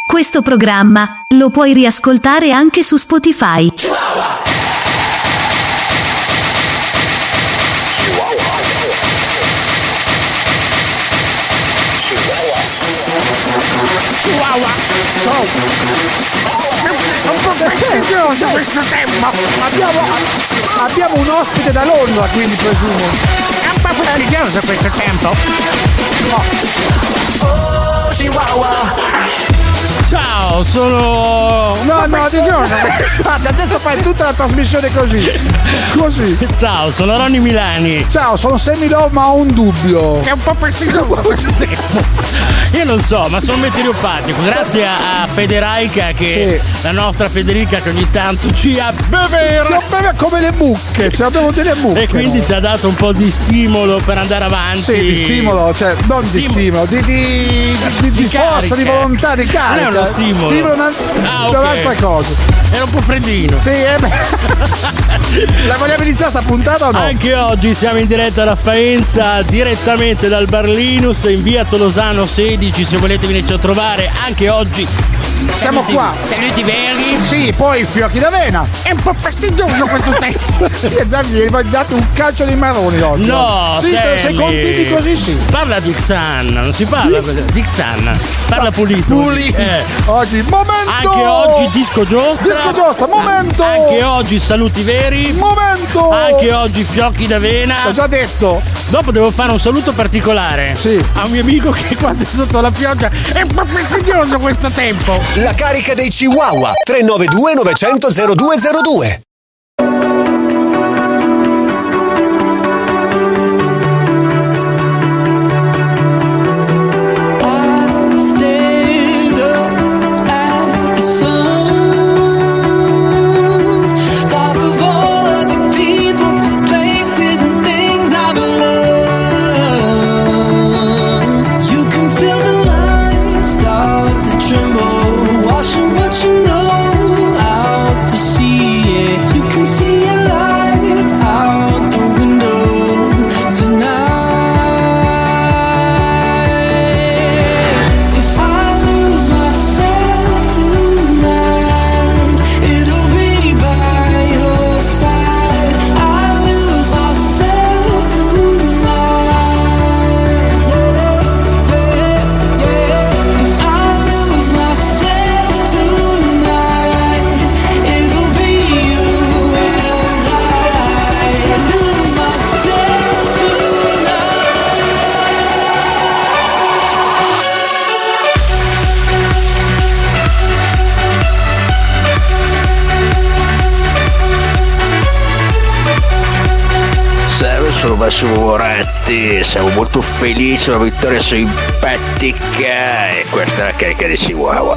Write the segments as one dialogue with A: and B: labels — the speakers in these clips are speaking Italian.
A: Questo programma lo puoi riascoltare anche su Spotify.
B: È un po' fastidioso questo tempo. Abbiamo un ospite da Londra, quindi presumo. È un po' fastidioso questo tempo.
C: Oh, Chihuahua.
B: Ciao, sono... No, di giorno. Adesso fai tutta la trasmissione così.
D: Ciao, sono Ronny Milani.
B: Ciao, sono Semilò, ma ho un dubbio. È un po' fastidioso questo tempo.
D: Io non so, ma sono meteoropatico. Grazie a Federica, che la nostra Federica, che ogni tanto ci abbevera.
B: Si abbevera come le mucche, ci abbiamo delle mucche.
D: E quindi ci ha dato un po' di stimolo per andare avanti.
B: Sì, di stimolo, cioè non di stimolo, di forza, di volontà, di carica.
D: Non è uno stimolo.
B: Stimolo è un'altra cosa.
D: Era un po' freddino.
B: Sì, la vogliamo iniziare sta puntata o no?
D: Anche oggi siamo in diretta da Faenza, direttamente dal Bar Linus in via Tolosano 16, se volete venirci a trovare. Anche oggi
B: siamo qua.
D: Saluti veri.
B: Sì, poi fiocchi d'avena. È un po' fastidioso questo tempo. Già gli hai dato un calcio di marroni oggi.
D: No,
B: sì, se continui così sì.
D: Parla di Xan, non si parla di Xan. Parla pulito.
B: Oggi momento.
D: Anche oggi disco giostra.
B: Momento.
D: Anche oggi saluti veri.
B: Momento.
D: Anche oggi fiocchi d'avena.
B: L'ho già detto.
D: Dopo devo fare un saluto particolare.
B: Sì.
D: A un mio amico che quando è sotto la pioggia è un po' fastidioso questo tempo.
C: La carica dei Chihuahua 392 900 0202.
E: Sono Massimo Moratti, siamo molto felici della vittoria simpatica e questa è la carica di Chihuahua.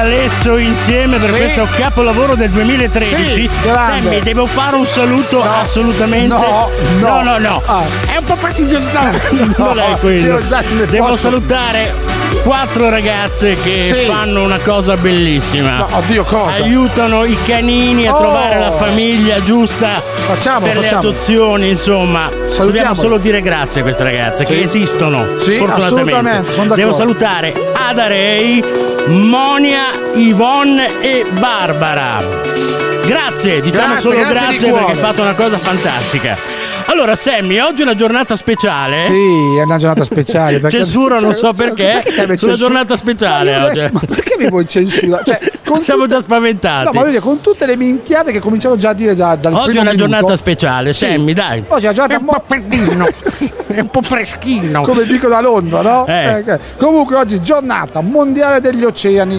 D: Alesso insieme per questo capolavoro del 2013.
B: Sì, grande.
D: Sammy, devo fare un saluto assolutamente.
B: No.
D: È un po' fastidioso. Non è quello. Devo salutare 4 ragazze che fanno una cosa bellissima.
B: No, oddio, cosa?
D: Aiutano i canini a trovare la famiglia giusta per le adozioni, insomma. Dobbiamo solo dire grazie a queste ragazze che esistono, fortunatamente.
B: Assolutamente, sono d'accordo.
D: Devo salutare Ada Rei, Monia, Yvonne e Barbara. Grazie, diciamo solo grazie perché hai fatto una cosa fantastica. Allora, Sammy, oggi è una giornata speciale.
B: Sì, è una giornata speciale.
D: Censura, non so perché. È una giornata speciale oggi.
B: Ma perché mi vuoi censurare?
D: Siamo già spaventati.
B: No, ma voglio dire, con tutte le minchiate che cominciamo già a dire già dal
D: oggi
B: primo
D: è una
B: minuto.
D: Giornata speciale, Sammy, dai.
B: Oggi è una giornata
D: un po' freddino. È un po' freschino.
B: Come dico da Londra, no? Comunque oggi giornata mondiale degli oceani.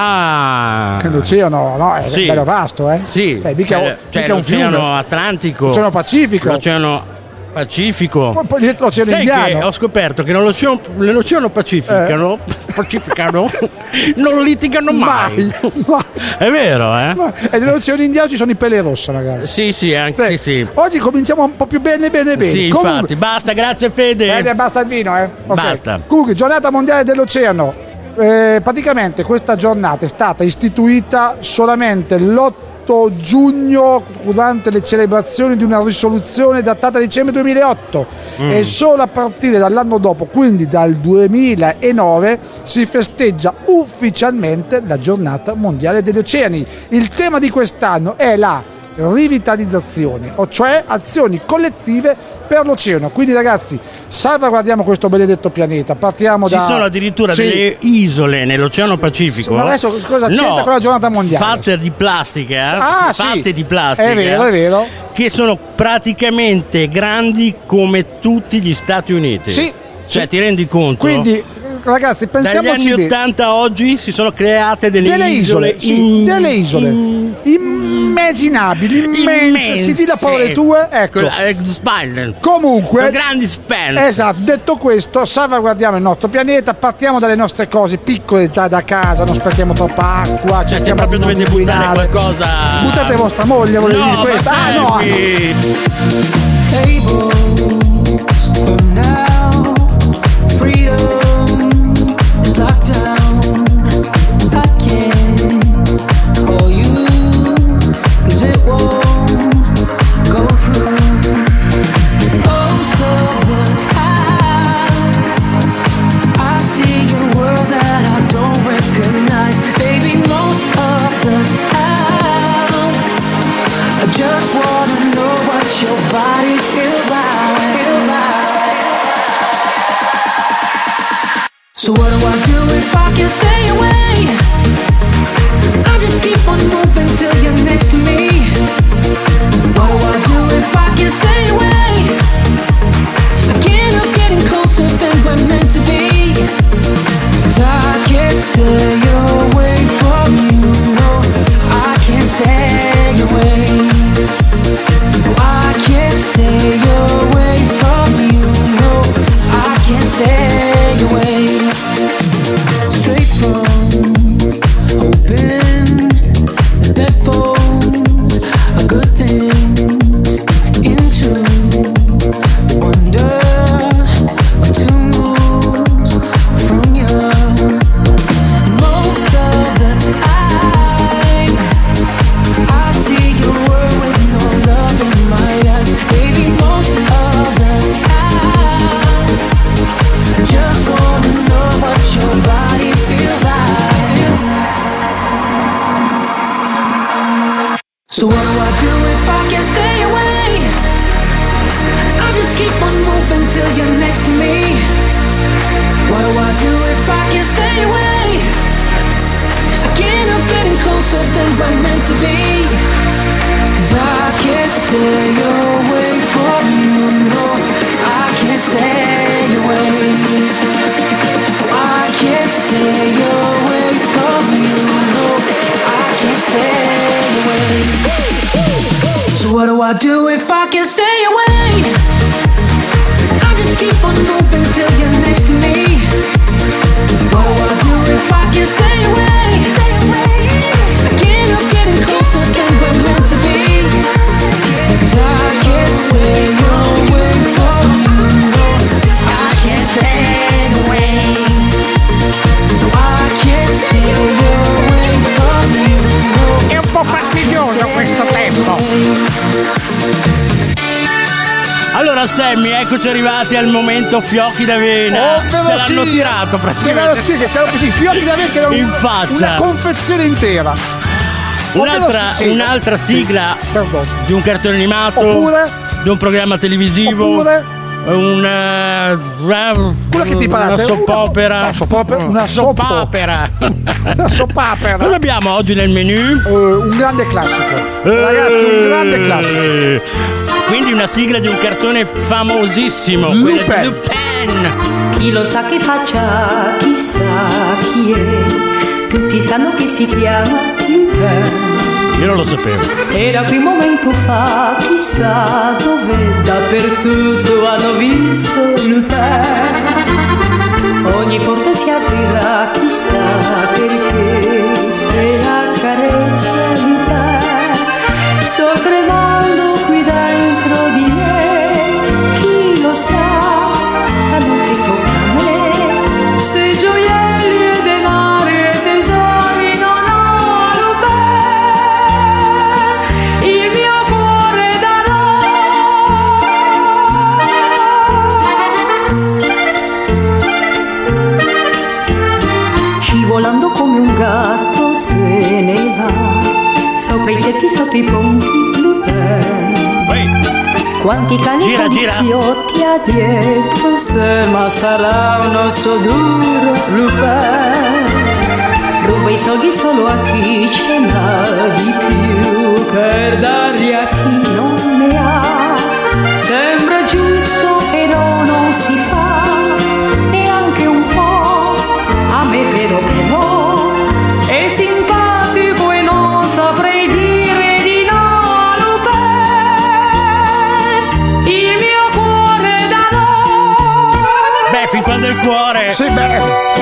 B: Che l'oceano, no? È bello vasto, eh?
D: Sì.
B: Mica
D: l'oceano Atlantico.
B: L'oceano Pacifico.
D: L'oceano Pacifico.
B: Poi l'oceano
D: Sai
B: Indiano.
D: Che ho scoperto che nell'oceano Pacifico non litigano mai. È vero, eh?
B: E nell'oceano Indiano ci sono i peli rossa, magari.
D: Sì, anche sì.
B: Oggi cominciamo un po' più bene.
D: Sì,
B: comunque,
D: infatti. Basta, grazie Fede.
B: Basta il vino, Okay.
D: Basta.
B: Comunque, giornata mondiale dell'oceano. Praticamente questa giornata è stata istituita solamente l'8 giugno durante le celebrazioni di una risoluzione datata dicembre 2008 e solo a partire dall'anno dopo, quindi dal 2009, si festeggia ufficialmente la giornata mondiale degli oceani. Il tema di quest'anno è la rivitalizzazione, cioè azioni collettive per l'oceano. Quindi ragazzi, salvaguardiamo questo benedetto pianeta. Partiamo
D: Ci sono addirittura delle isole nell'Oceano Pacifico.
B: Ma adesso cosa c'entra con la giornata mondiale?
D: Fatte di plastica, di plastica.
B: È vero.
D: Che sono praticamente grandi come tutti gli Stati Uniti.
B: Sì.
D: Cioè, ti rendi conto?
B: Quindi ragazzi, pensiamoci
D: dagli anni 80 a oggi si sono create delle isole
B: immaginabili, immense. Si dica parole tue, ecco. Comunque,
D: grandi span.
B: Esatto, detto questo, salvaguardiamo il nostro pianeta, partiamo dalle nostre cose piccole già da casa, non sprechiamo troppa acqua,
D: cioè se proprio dovete buttare qualcosa.
B: Buttate vostra moglie, volevo dire questo. No.
F: Just wanna know what your body feels like. So what do I do if I can't stay away? I just keep on moving till you're next to me. What do I do if I can't stay away? I can't help getting closer than we're meant to be. 'Cause I can't stay away from you. No, I can't stay away. I can't stay away from you. No, I can't stay away. Straight from open the deadfolds of good things into wonder to move from you. Most of the time I see your world with no love in my eyes. Baby, most of the time I just wanna know what your body feels like. So what do I do if I can't stay away? I just keep on moving till you're next to me. What do I do if I can't stay away? I can't help getting closer than we're meant to be. 'Cause I can't stay away from you. No, I can't stay away. I can't stay away from you. No, I can't stay away. So what do I do if I can't stay away? I just keep on moving till you're next to me. What do I do if I can't stay away?
D: Allora Sammy, eccoci arrivati al momento fiocchi d'avena. Ce l'hanno tirato praticamente.
B: Sì, c'erano così fiocchi d'avena che erano
D: in faccia.
B: Una confezione intera.
D: Un'altra sigla di un cartone animato,
B: oppure
D: di un programma televisivo,
B: oppure
D: una
B: che ti parla,
D: una soppopera.
B: Una soppopera.
D: Cosa abbiamo oggi nel menù?
B: Un grande classico. Ragazzi, un grande classico.
D: Quindi una sigla di un cartone famosissimo,
B: Lupin.
D: Quella di Lupin.
G: Chi lo sa che faccia, chissà chi è. Tutti sanno che si chiama Lupin.
D: Io non lo sapevo.
G: Era qui un momento fa, chissà dove, dappertutto hanno visto Lupin. Ogni porta si aprirà, chissà perché, se la carezza Lupin. Sto tremando qui dentro di me, chi lo sa, sta che tocca a me, se gioielli e denari e tesori non ho Lupin, il mio cuore darò. Scivolando come un gatto se ne va, sopra i tetti, sotto i ponti, Lupin. Quanti cani poliziotti ha dietro se, ma sarà un osso duro Lupin. Ruba i soldi solo a chi ce n'ha di più, per darli a chi non ne ha. Sembra giusto però non si fa, neanche un po', a me però è simpatico e non saprei dire di no a Lupin, il mio cuore da no.
D: Beh, fin quando il cuore.
B: Sì, beh.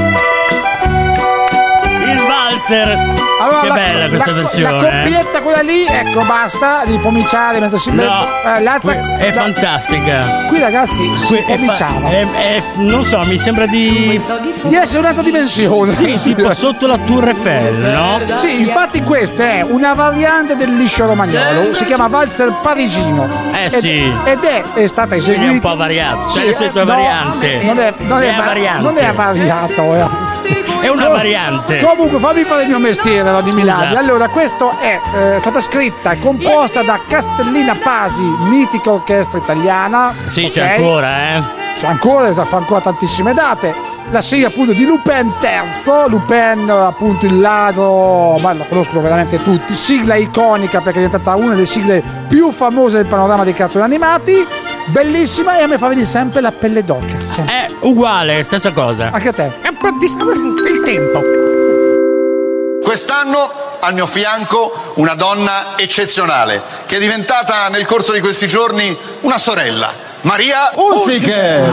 D: Il valzer.
B: Allora,
D: che bella questa versione.
B: La coppietta quella lì, ecco, basta di pomiciare mentre si mette.
D: È fantastica.
B: Qui ragazzi si pomiciava.
D: Non so, mi sembra di
B: essere un'altra dimensione.
D: Sì, tipo sotto la Tour Eiffel, no?
B: Sì, infatti questa è una variante del liscio romagnolo, si chiama valzer parigino.
D: Sì.
B: Ed è stata eseguita.
D: Quindi è un po' variato, cioè nel senso è variante.
B: Non è variato.
D: È una variante.
B: Comunque fammi fare il mio mestiere di Milano. Allora, questo è stata scritta e composta da Castellina Pasi, mitica orchestra italiana.
D: Sì, c'è ancora,
B: C'è ancora, fa ancora tantissime date. La sigla appunto di Lupin III, Lupin appunto il ladro, ma lo conoscono veramente tutti. Sigla iconica perché è diventata una delle sigle più famose del panorama dei cartoni animati. Bellissima, e a me fa venire sempre la pelle d'oca.
D: È uguale, stessa cosa.
B: Anche a te. È un po' il tempo.
H: Quest'anno al mio fianco una donna eccezionale che è diventata nel corso di questi giorni una sorella, Maria Hunziker.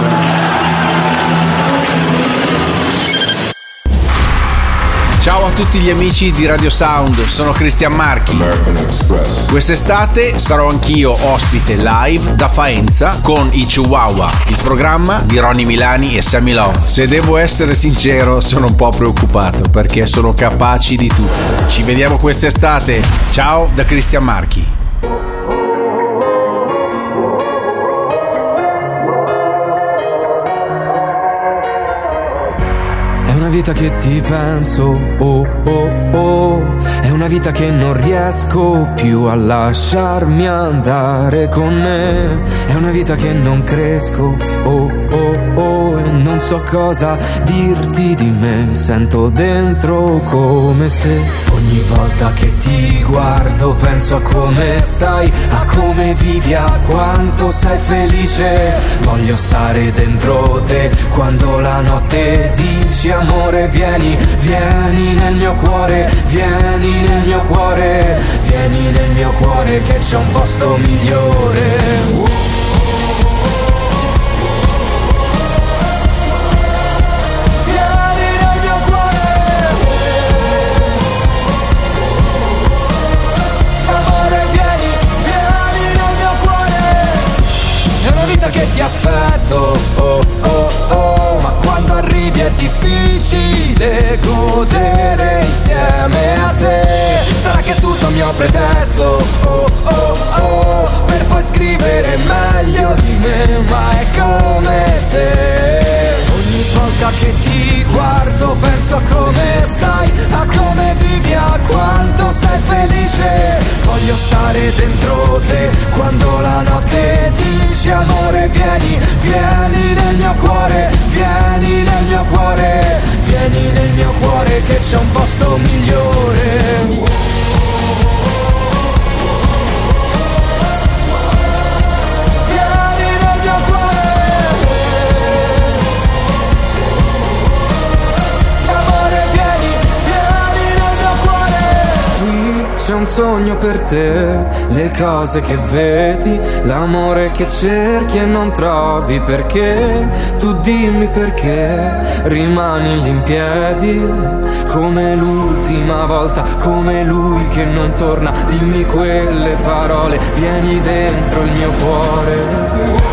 I: Ciao a tutti gli amici di Radio Sound, sono Cristian Marchi. Quest'estate sarò anch'io ospite live da Faenza con i Chihuahua, il programma di Ronny Milani e Sammy Love. Se devo essere sincero, sono un po' preoccupato perché sono capaci di tutto. Ci vediamo quest'estate. Ciao da Cristian Marchi.
J: È una vita che ti penso, oh oh oh. È una vita che non riesco più a lasciarmi andare con me. È una vita che non cresco, oh oh oh. E non so cosa dirti di me. Sento dentro come se ogni volta che ti guardo penso a come stai, a come vivi, a quanto sei felice. Voglio stare dentro te quando la notte dici amore, vieni, vieni nel mio cuore, vieni nel mio cuore, vieni nel mio cuore che c'è un posto migliore. Che ti aspetto, oh oh oh, ma quando arrivi è difficile godere insieme a te. Sarà che è tutto mio pretesto, oh oh oh, per poi scrivere meglio ma è come se ogni volta che ti guardo penso a come stai, a come vivi, a quanto sei felice. Voglio stare dentro te quando la notte dici amore vieni, vieni nel mio cuore, vieni nel mio cuore, vieni nel mio cuore che c'è un posto migliore. C'è un sogno per te, le cose che vedi, l'amore che cerchi e non trovi, perché tu dimmi perché rimani lì in piedi come l'ultima volta, come lui che non torna. Dimmi quelle parole, vieni dentro il mio cuore.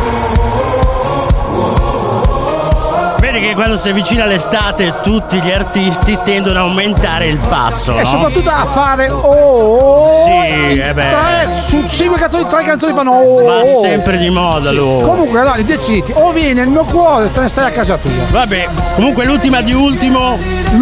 D: Vedi che quando si avvicina l'estate tutti gli artisti tendono a aumentare il passo,
B: e
D: no?
B: soprattutto a fare
D: sì,
B: su 5 canzoni, 3 canzoni fanno
D: va sempre di moda lui.
B: Comunque allora decidi, o vieni nel mio cuore o te ne stai a casa tua.
D: Vabbè, comunque l'ultima di ultimo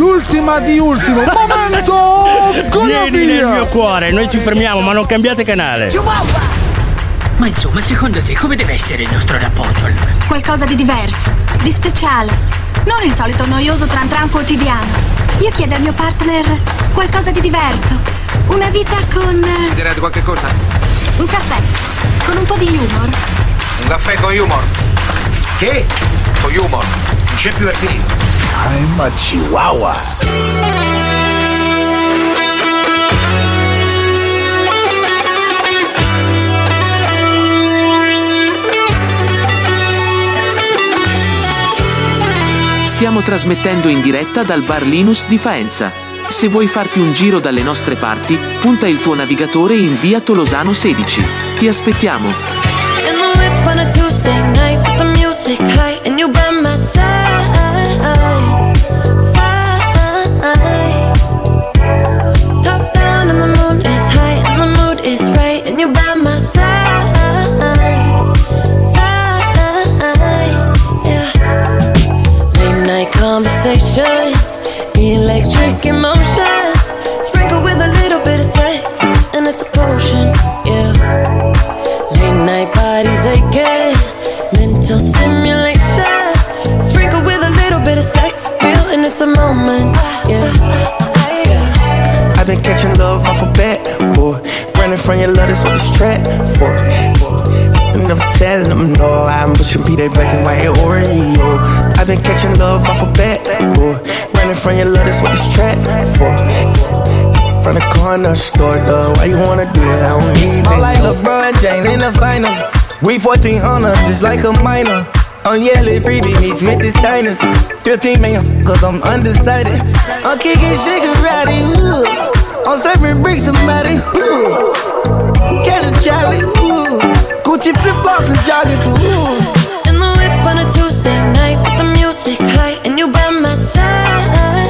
D: momento vieni nel mio cuore. Noi ci fermiamo, ma non cambiate canale.
K: Ma insomma, secondo te come deve essere il nostro rapporto allora?
L: Qualcosa di diverso, di speciale. Non il solito noioso tran tran quotidiano. Io chiedo al mio partner qualcosa di diverso. Una vita con...
M: Si dirà di qualche cosa?
L: Un caffè, con un po' di humor.
M: Un caffè con humor? Che? Con humor. Non c'è più a finire.
C: I'm a Chihuahua.
N: Stiamo trasmettendo in diretta dal Bar Linus di Faenza. Se vuoi farti un giro dalle nostre parti, punta il tuo navigatore in via Tolosano 16. Ti aspettiamo.
O: In the whip on a Tuesday night with the music high and you by my side, side. Top down and the moon is high and the mood is right and you by my side, side. Yeah. Late night conversations, electric emotions, sprinkled with a little bit of sex, and it's a potion, yeah. Late night bodies aching, mental stimulation, sprinkled with a little bit of sex appeal, and it's a moment, yeah.
P: I've been catching love off a bat, boy. Running from your love, that's what it's trapped for. I'm never telling them no, I'm pushing P, they black and white Oreo. I've been catching love off a bat, boy. Running from your love, that's what it's trapped for. From the corner store, though, why you wanna do that? I don't need that. I'm like LeBron James in the finals. We 1400, just like a minor. I'm yelling freebie meets with the signers. 15 man, cause I'm undecided. I'm kicking Shigarati, ooh. I'm serving bricks, somebody, ooh. Catch a Charlie, ooh. Gucci flip-flops and joggers, ooh.
O: In the whip on a Tuesday night with the music high and you by my side,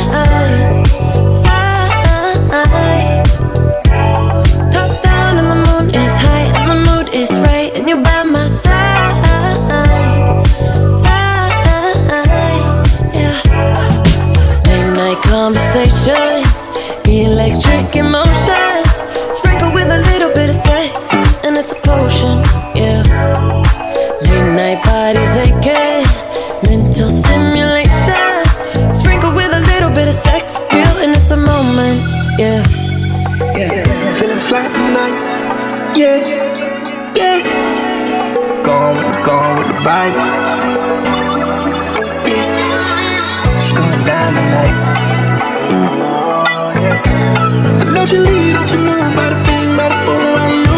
O: side. Top down and the moon is high and the mood is right and you by my side, side. Yeah. Late night conversations, electric emotions, sprinkled with a little bit of sex, and it's a potion, yeah. Late night bodies aching, mental stimulation, sprinkled with a little bit of sex appeal, and it's a moment, yeah. Yeah.
P: Feeling fly tonight, yeah, yeah. Gone with the vibe, yeah. It's going down tonight, oh, yeah. Don't you leave, don't you move, bada bing, bada boom around you.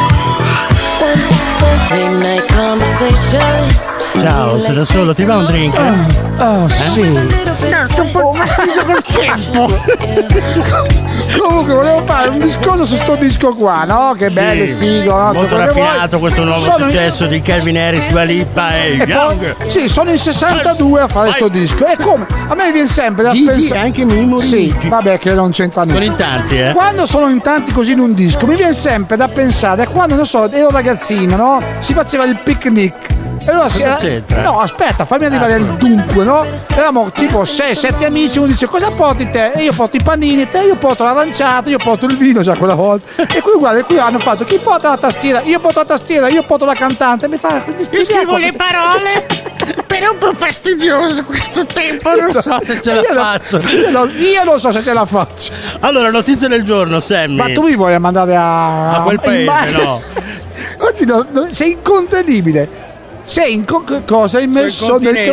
O: Late night conversations.
D: Ciao, sei da solo, ti va un drink?
B: Sì. Un po' fastidio col tempo. Comunque volevo fare un discorso su sto disco qua, no? Che bello e figo, no?
D: Molto raffinato questo nuovo successo di Calvin Harris, Dua Lipa e Young.
B: Sì, sono in 62 a fare sto disco. E come? A me viene sempre da pensare.
D: Anche Mimmo.
B: Sì, vabbè, che non c'entra niente.
D: Sono in tanti,
B: Quando sono in tanti così in un disco, mi viene sempre da pensare a quando, non so, ero ragazzino, no? Si faceva il picnic E allora no, aspetta, fammi arrivare al dunque, no? Eravamo tipo 6-7 amici, uno dice cosa porti te? E io porto i panini, te io porto l'aranciato, io porto il vino già quella volta. E qui guarda, qui hanno fatto chi porta la tastiera? Io porto la tastiera, io porto la cantante. Mi fa
D: io scrivo le parole, però è un po' fastidioso questo tempo, non so se ce la faccio.
B: Io non so se ce la faccio.
D: Allora, notizia del giorno, Sammy.
B: Ma tu mi vuoi mandare a
D: quel paese, no?
B: Oggi sei incontenibile. Cosa hai messo nel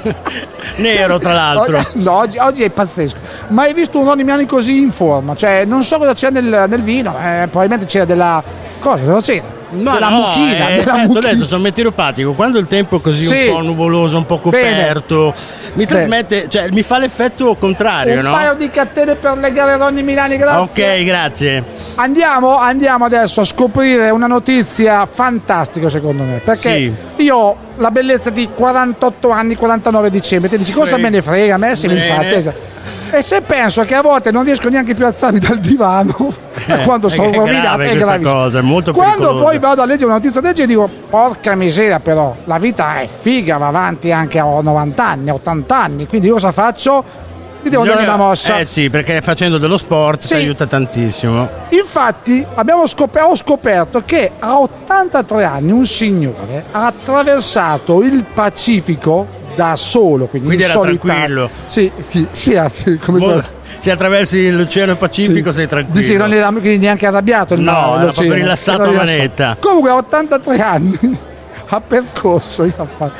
D: nero, tra l'altro.
B: No, oggi è pazzesco. Ma hai visto un Ronnie così in forma? Cioè, non so cosa c'è nel vino, probabilmente c'era della cosa c'era? Della mucchina.
D: Adesso sono meteoropatico. Quando il tempo è così un po' nuvoloso, un po' coperto, mi trasmette, cioè mi fa l'effetto contrario, no?
B: Un paio di catene per legare Ronnie Milani, grazie.
D: Ok, grazie.
B: Andiamo adesso a scoprire una notizia fantastica, secondo me, perché io ho la bellezza di 48 anni, 49 dicembre. Ti dici cosa me ne frega a me se mi fate. E se penso che a volte non riesco neanche più a alzarmi dal divano quando sono rovinato, è gravissimo.
D: Cosa, è molto
B: quando poi vado a leggere una notizia del genere dico porca miseria, però la vita è figa, va avanti anche a 90 anni, 80 anni, quindi cosa faccio? Mi devo dare una mossa.
D: Sì, perché facendo dello sport ti aiuta tantissimo.
B: Infatti ho scoperto che a 83 anni un signore ha attraversato il Pacifico da solo, quindi in
D: era
B: solitario.
D: Tranquillo.
B: Come
D: se attraversi l'Oceano Pacifico sei tranquillo.
B: Sì, non era neanche arrabbiato il
D: no, era proprio rilassato a manetta.
B: Comunque a 83 anni ha percorso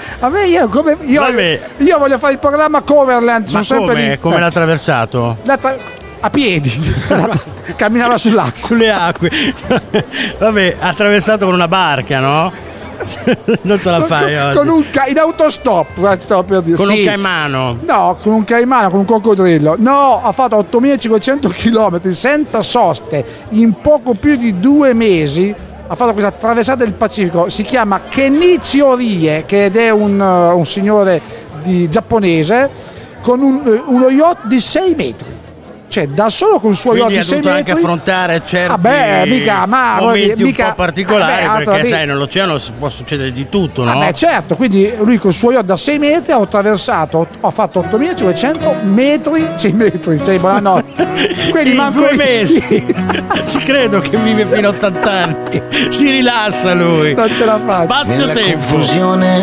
B: io voglio fare il programma Coverland.
D: Ma come l'ha attraversato?
B: A piedi camminava
D: sulle acque. Vabbè, ha attraversato con una barca, no? Non ce la fai oggi.
B: In autostop, stavo per dire.
D: Con un caimano?
B: No, con un caimano, con un coccodrillo. No, ha fatto 8500 km senza soste in poco più di 2 mesi. Ha fatto questa traversata del Pacifico. Si chiama Kenichi Orie, che ed è un signore giapponese con uno yacht di 6 metri. Cioè, da solo con il suo yacht di 6 metri.
D: Anche affrontare certi momenti un po' particolari, perché sai, nell'oceano può succedere di tutto, no?
B: Certo, quindi lui con il suo yacht da 6 metri ha attraversato, ha fatto 8500 metri, 6 metri, cioè buonanotte. Quindi
D: in 2 mesi. Ci credo che vive fino a 80 anni. Si rilassa lui.
B: Non ce la faccio.
D: Spazio-tempo.
Q: Nella confusione,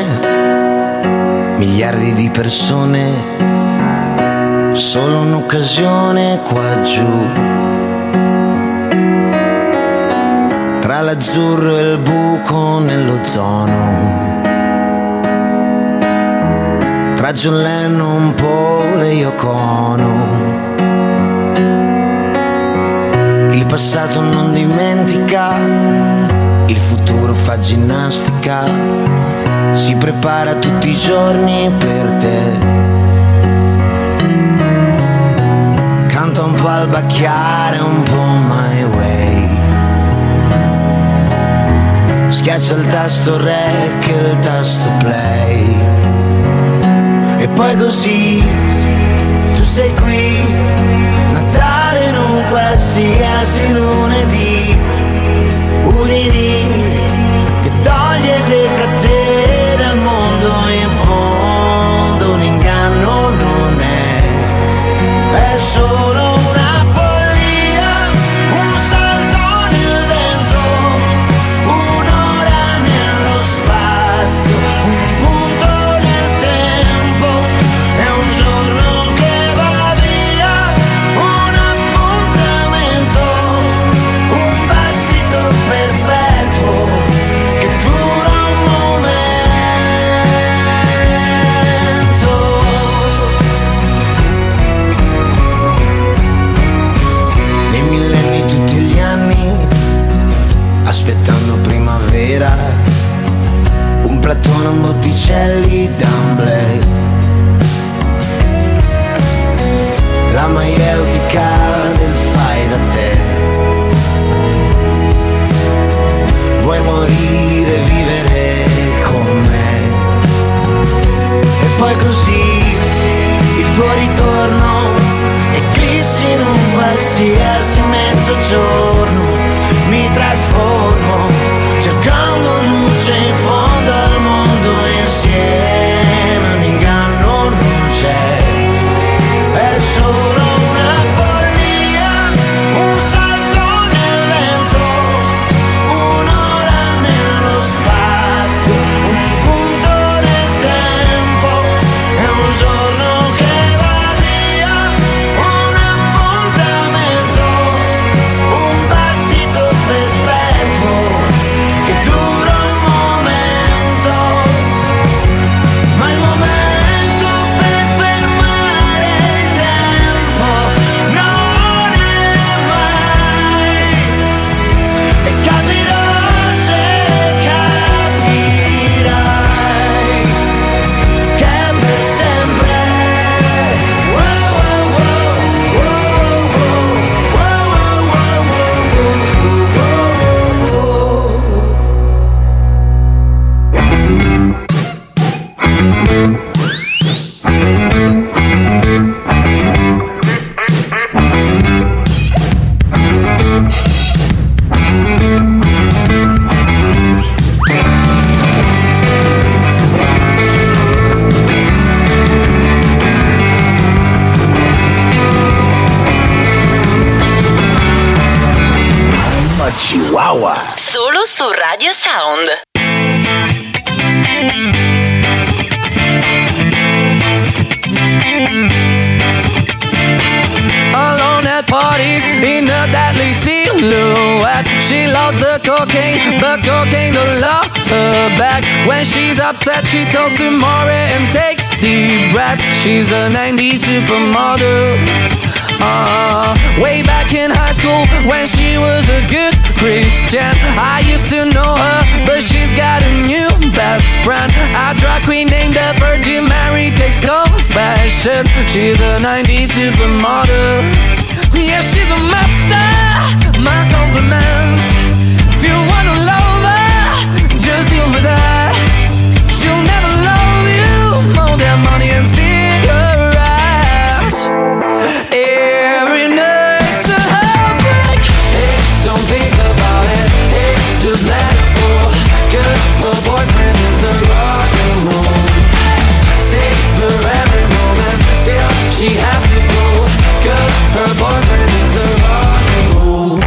Q: miliardi di persone. Solo un'occasione qua giù, tra l'azzurro e il buco nell'ozono, tra John Lennon, Paul e Yoko Ono. Il passato non dimentica, il futuro fa ginnastica, si prepara tutti i giorni per te. Canta un po' al bacchiare, un po' my way. Schiaccia il tasto rec e il tasto play. E poi così tu sei qui, Natale in un qualsiasi lunedì. Udini che toglie le catene al mondo, in fondo un inganno non è solo una follia, un salto nel vento, un'ora nello spazio, un punto nel tempo, è un giorno che va via, un appuntamento, un battito perpetuo che dura un momento. Nei millenni tutti gli anni, aspettando primavera, un platone, un Botticelli, D'Amblay, la maieutica del fai da te. Vuoi morire, vivere con me. E poi così il tuo ritorno eclissi in un qualsiasi mezzogiorno. Mi trasformo cercando luce in fondo al mondo,
R: su Radio Sound.
J: Alone at parties in a deadly silhouette. She loves the cocaine, but cocaine don't love her back. When she's upset, she talks to Maury and takes deep breaths. She's a 90s supermodel. Way back in high school when she was a good Christian, I used to know her, but she's got a new best friend. A drag queen named the Virgin Mary takes confessions. She's a 90s supermodel. Yeah, she's a master, my compliments. If you wanna love her, just deal with her. She'll never love you more than money and cigarettes. Every night's a heartbreak. Hey, don't think about it. Hey, just let it go. 'Cause her boyfriend is the rock and roll. Save her every moment till she has to go. 'Cause her boyfriend is the rock and roll.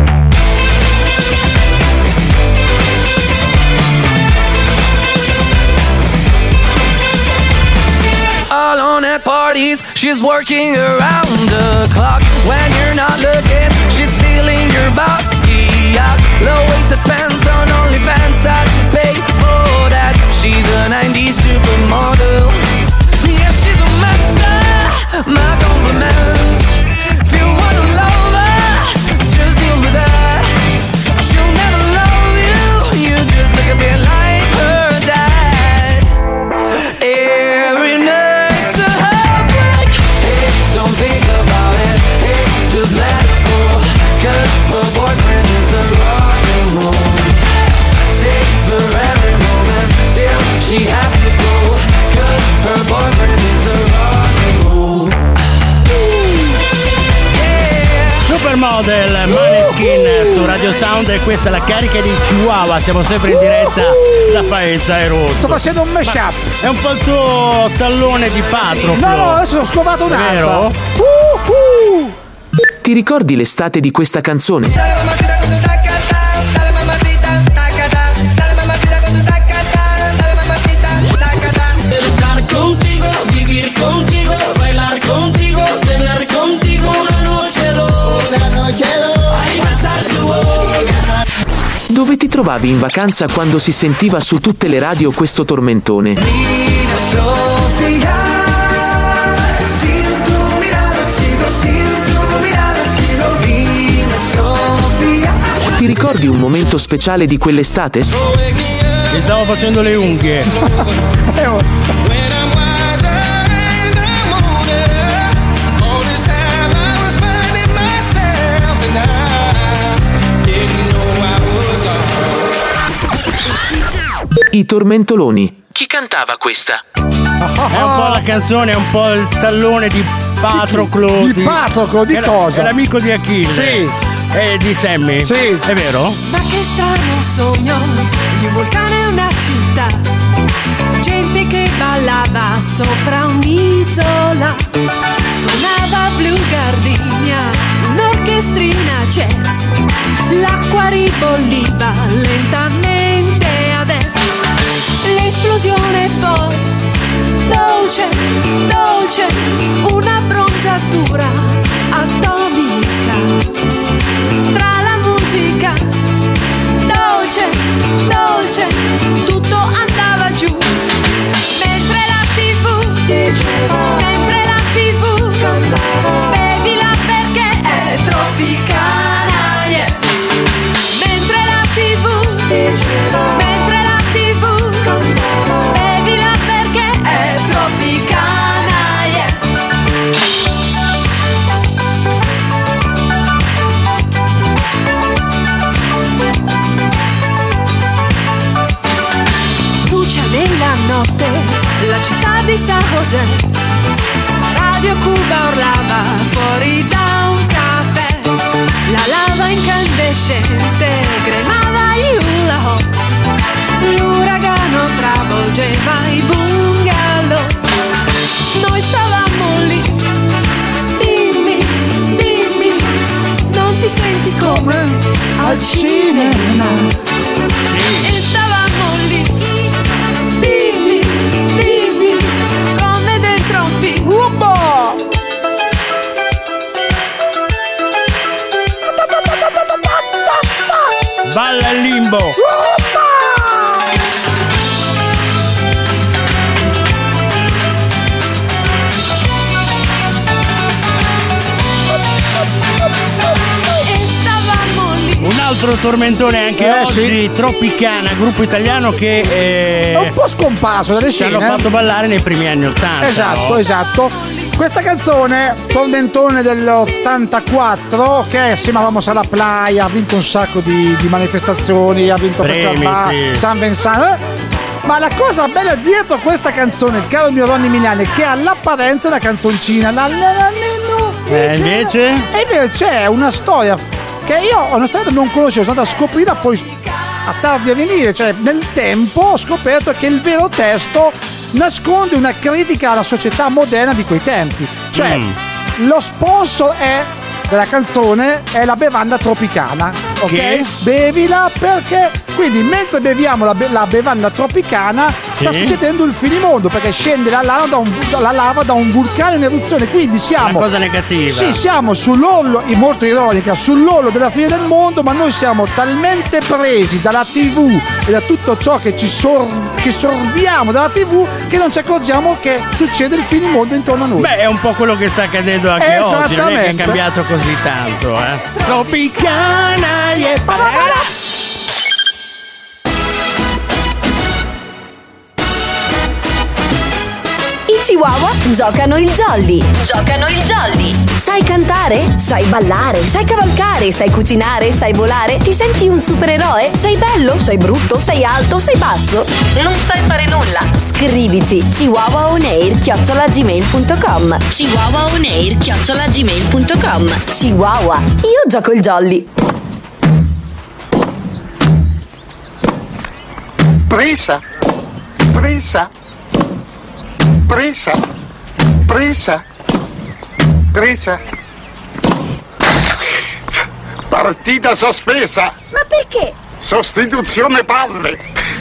J: Alone at parties, she's working around the clock. When you're not looking, she's stealing your bossy out. Low-waisted pants on OnlyFans, I'd pay for that. She's a 90s supermodel. Yeah, she's a master, my compliments. If you wanna love her, just deal with her. She'll never love you, you just look a bit like her dad. Every night's a heartbreak. Hey, don't think about it. Hey, just let it go. 'Cause her boyfriend is the rock and roll. Save her every moment till she has to go. 'Cause her boyfriend is the rock and roll.
D: Supermodel, Maneskin su Radio Sound, e questa è la carica di Chihuahua. Siamo sempre in diretta da Faenza e Rotto.
B: Sto facendo un mashup.
D: È un po' il tuo tallone di Patroclo.
B: No, adesso ho scovato un'altra.
D: Vero?
N: Ti ricordi l'estate di questa canzone?
F: Estar contigo, vivir contigo, bailar contigo, tener contigo una noche loca, ay, besar tu boca.
N: Dove ti trovavi in vacanza quando si sentiva su tutte le radio questo tormentone?
F: Mira, Sofía, sin tu mirada sigo, sin tu mirada sigo. Mira, Sofía.
N: Ti ricordi un momento speciale di quell'estate?
D: Mi stavo facendo le unghie.
N: I tormentoloni. Chi cantava questa?
D: È un po' la canzone, è un po' il tallone di Patroclo.
B: Di Patroclo, di cosa?
D: È l'amico di Achille.
B: Sì.
D: E di Sammy.
B: Sì.
D: È vero?
S: Ma che strano sogno di un vulcano e una città, gente che ballava sopra un'isola, suonava Blue Gardenia, un'orchestrina jazz, l'acqua ribolliva lentamente a destra, l'esplosione poi, dolce, dolce, una bronzatura atomica. Tra la musica, dolce, dolce, tutto andava giù. Mentre la TV, bevila perché è tropicana, yeah. Mentre la TV, bevila perché è tropicana, yeah. Nella notte, la città di San José, Radio Cuba urlava fuori da un caffè, la lava incandescente cremava il hula hoop, l'uragano travolgeva i bungalow, noi stavamo lì, dimmi, non ti senti come al cinema?
D: nostro tormentone anche oggi, sì. Tropicana, gruppo italiano che
B: è un po' scomparso dalle scene.
D: Ci hanno fatto ballare nei primi anni 80.
B: Esatto. Questa canzone, tormentone dell'84, ok, assieme a Vamos alla Playa, ha vinto un sacco di manifestazioni, ha vinto
D: premi, sì.
B: San Vincent. Ma la cosa bella dietro questa canzone, il caro mio Ronny Milani, è che all'apparenza è una canzoncina. Invece è una storia che io onestamente non conoscevo, sono andato a scoprire poi a tardi a venire, cioè nel tempo ho scoperto che il vero testo nasconde una critica alla società moderna di quei tempi. Cioè lo sponsor della canzone è la bevanda Tropicana, ok? Che? Bevila perché quindi mentre beviamo la bevanda Tropicana sta succedendo il finimondo, perché scende la lava da un vulcano in eruzione, quindi siamo
D: una cosa negativa.
B: Sì, siamo sull'orlo, molto ironica, sull'orlo della fine del mondo, ma noi siamo talmente presi dalla TV e da tutto ciò che che sorbiamo dalla TV che non ci accorgiamo che succede il finimondo intorno a noi.
D: Beh, è un po' quello che sta accadendo anche oggi, non è che è cambiato così tanto, Tropicana,
R: I Chihuahua giocano il jolly. Sai cantare? Sai ballare? Sai cavalcare? Sai cucinare? Sai volare? Ti senti un supereroe? Sei bello? Sei brutto? Sei alto? Sei basso? Non sai fare nulla? Scrivici chihuahuaonair@gmail.com. Chihuahua, io gioco il jolly.
T: Presa. Partita sospesa.
L: Ma perché?
T: Sostituzione palle.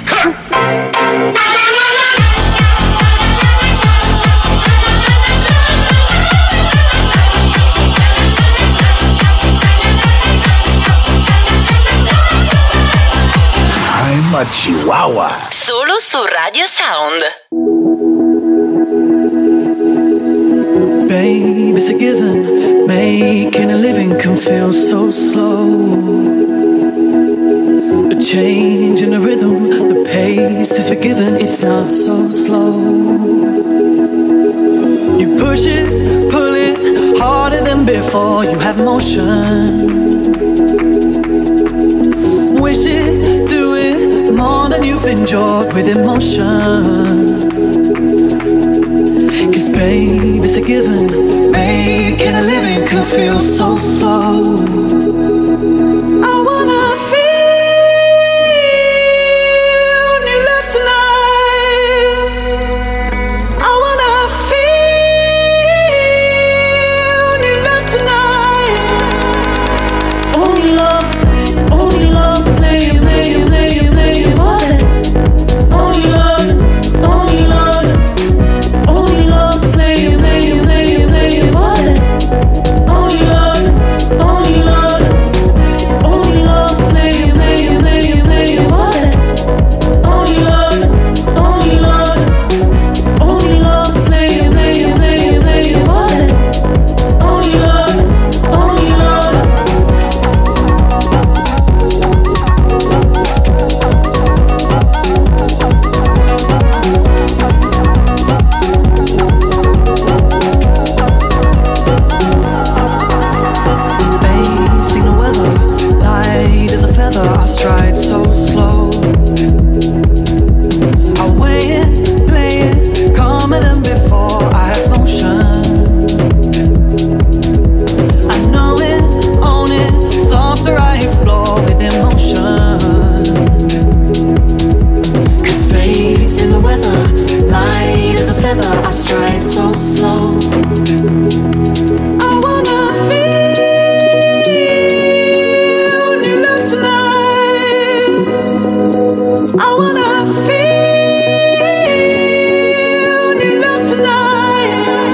C: I'm a Chihuahua.
R: Solo su Radio Sound.
G: Babe, it's a given. Making a living can feel so slow. A change in the rhythm, the pace is forgiven, it's not so slow. You push it, pull it, harder than before, you have motion. Wish it, do it, more than you've enjoyed with emotion. Cause babe, it's a given, making a living can feel so slow. I wanna feel new love tonight. I wanna feel new love tonight. Only love, only love, play it. Only love, only love. Only love, play it. Only love, only love. Only love, play it. Only love, only love. Only love, play it. Only love, only love. Facing the weather, light as a feather, I stride so slow. I weigh it, play it, calmer than before, I have motion. I know it, own it, softer I explore with emotion. Cause facing the weather, light as a feather, I stride so slow. I wanna feel new love tonight. I wanna feel new love tonight.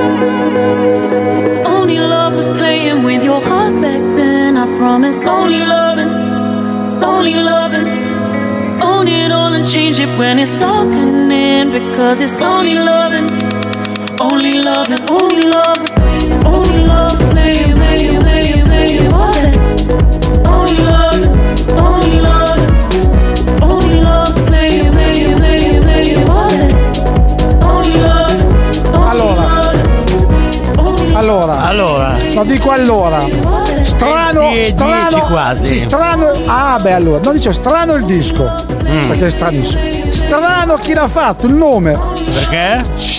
G: Only love was playing with your heart back then, I promise. Only loving, only loving. Own it all and change it when it's darkening, because it's only loving, only loving, only loving. Only love, play it. Only love.
B: Lo dico allora. Strano.
D: 10 quasi.
B: Sì, strano. Ah, beh, allora. Non dicevo strano il disco. Perché è stranissimo. Strano chi l'ha fatto, il nome.
D: Perché?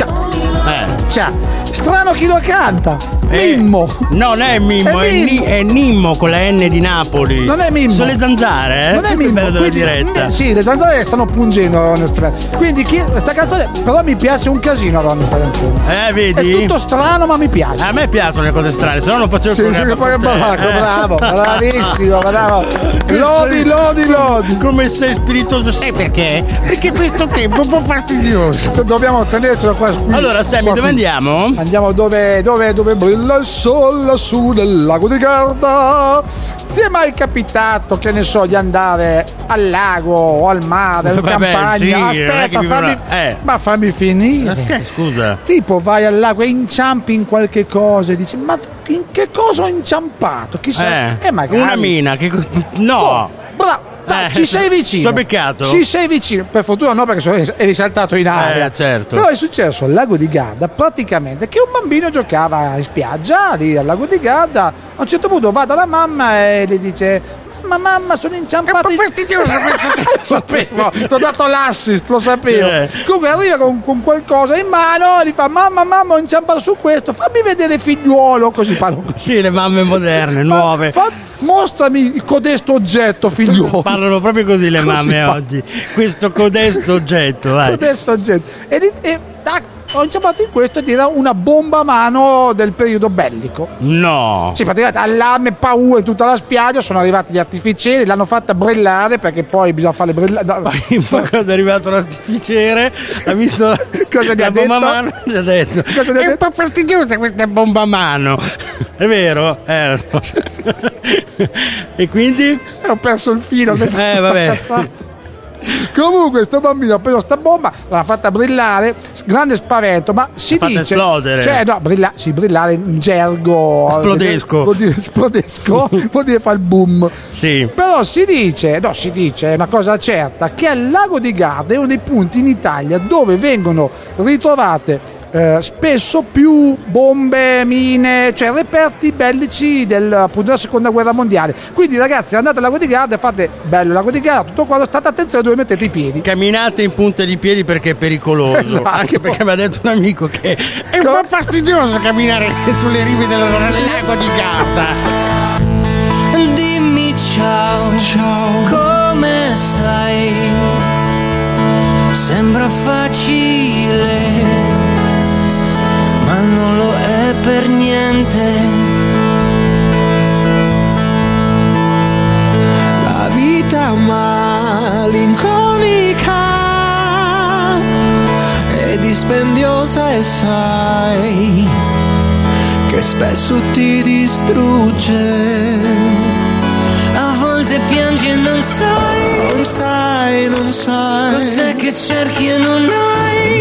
B: Strano chi lo canta. Mimmo.
D: Non è Mimmo, è Nimmo con la N di Napoli.
B: Non è Mimmo.
D: Sono le zanzare,
B: Non è
D: Questo
B: Mimmo.
D: bello della diretta.
B: Sì, le zanzare stanno pungendo onestamente. Quindi sta canzone. Però mi piace un casino, Ronny, sta canzone.
D: Vedi?
B: È tutto strano, ma mi piace.
D: A me piacciono le cose strane, se no non facevo il programma.
B: Bravo, bravissimo, bravo. Lodi.
D: Come sei spiritoso, sai perché? Perché questo tempo è un po' fastidioso.
B: Dobbiamo tenercelo qua.
D: Allora, Sammy, dove andiamo?
B: Andiamo dove brilla il sole lassù nel lago di Garda. Ti è mai capitato, che ne so, di andare al lago o al mare, in campagna?
D: Sì,
B: Aspetta, fammi finire.
D: Scusa.
B: Tipo vai al lago e inciampi in qualche cosa e dici: ma in che cosa ho inciampato? Chissà. Magari
D: una mina. No.
B: Bravo. Ci sei vicino.
D: Ci ho beccato?
B: Ci sei vicino. Per fortuna no, perché è risaltato in aria.
D: Certo.
B: Però è successo al lago di Garda praticamente che un bambino giocava in spiaggia lì al lago di Garda. A un certo punto va dalla mamma e le dice: mamma, sono inciampato. Lo sapevo, ti ho dato l'assist, lo sapevo. Comunque arriva con qualcosa in mano e gli fa: mamma, ho inciampato su questo, fammi vedere figliuolo. Così fanno così.
D: Sì, le mamme moderne, nuove.
B: Mostrami codesto oggetto, figliuolo.
D: Parlano proprio così le mamme oggi. Questo codesto oggetto, vai.
B: Codesto oggetto. E ho inciampato in questo ed era una bomba a mano del periodo bellico.
D: No.
B: Sì, praticamente allarme, paura in tutta la spiaggia. Sono arrivati gli artificieri, l'hanno fatta brillare perché poi bisogna farle brillare.
D: Poi quando è arrivato l'artificiere ha visto
B: cosa
D: la bomba a mano, gli ha detto: è un po' fastidiosa questa bomba a mano. È vero? E quindi?
B: Ho perso il filo.
D: Vabbè.
B: Comunque sto bambino ha preso sta bomba, l'ha fatta brillare, grande spavento, ma si dice
D: esplodere.
B: Cioè no, brillare in gergo.
D: Esplodesco.
B: Vuol dire fa il boom.
D: Sì.
B: Però si dice, è una cosa certa, che al lago di Garda è uno dei punti in Italia dove vengono ritrovate spesso più bombe, mine, cioè reperti bellici della seconda guerra mondiale. Quindi ragazzi, andate al lago di Garda e fate bello lago di Garda, tutto qua, state attenzione dove mettete i piedi.
D: Camminate in punta di piedi perché è pericoloso.
B: Esatto.
D: Anche perché mi ha detto un amico che è un po' fastidioso camminare sulle rive del lago di Garda.
F: Dimmi ciao, come stai? Sembra facile, ma non lo è per niente.
P: La vita malinconica è dispendiosa e sai che spesso ti distrugge.
F: A volte piangi e non sai cos'è che cerchi e non hai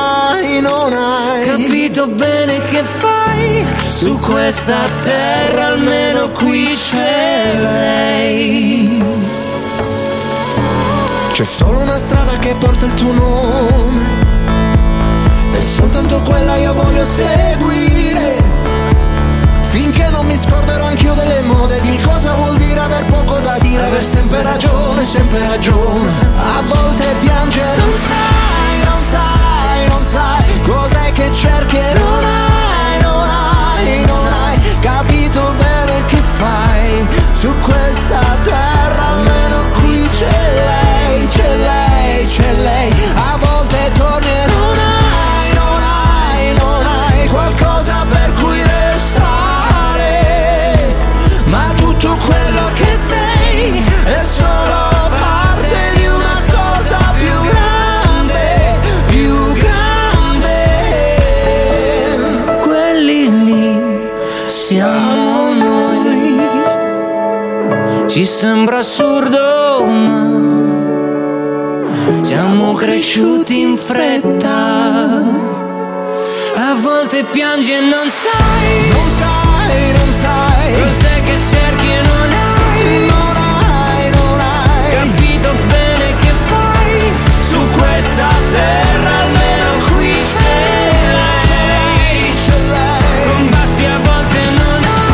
F: capito bene che fai. Su questa terra almeno qui c'è lei.
P: C'è solo una strada che porta il tuo nome e soltanto quella io voglio seguire, finché non mi scorderò anch'io delle mode, di cosa vuol dire aver poco da dire, aver sempre ragione, a volte piangere. Non sai cos'è che cerchi e non hai capito bene che fai. Su questa terra almeno qui c'è lei, a volte torni e non hai qualcosa per cui restare, ma tutto quello che sei è solo parte di una cosa più grande.
F: Quelli lì siamo noi. Ci sembra assurdo, ma siamo cresciuti in fretta. A volte piangi e non sai cos'è che cerchi e non hai capito bene che fai. Su questa terra almeno qui c'è lei. Combatti a volte e non hai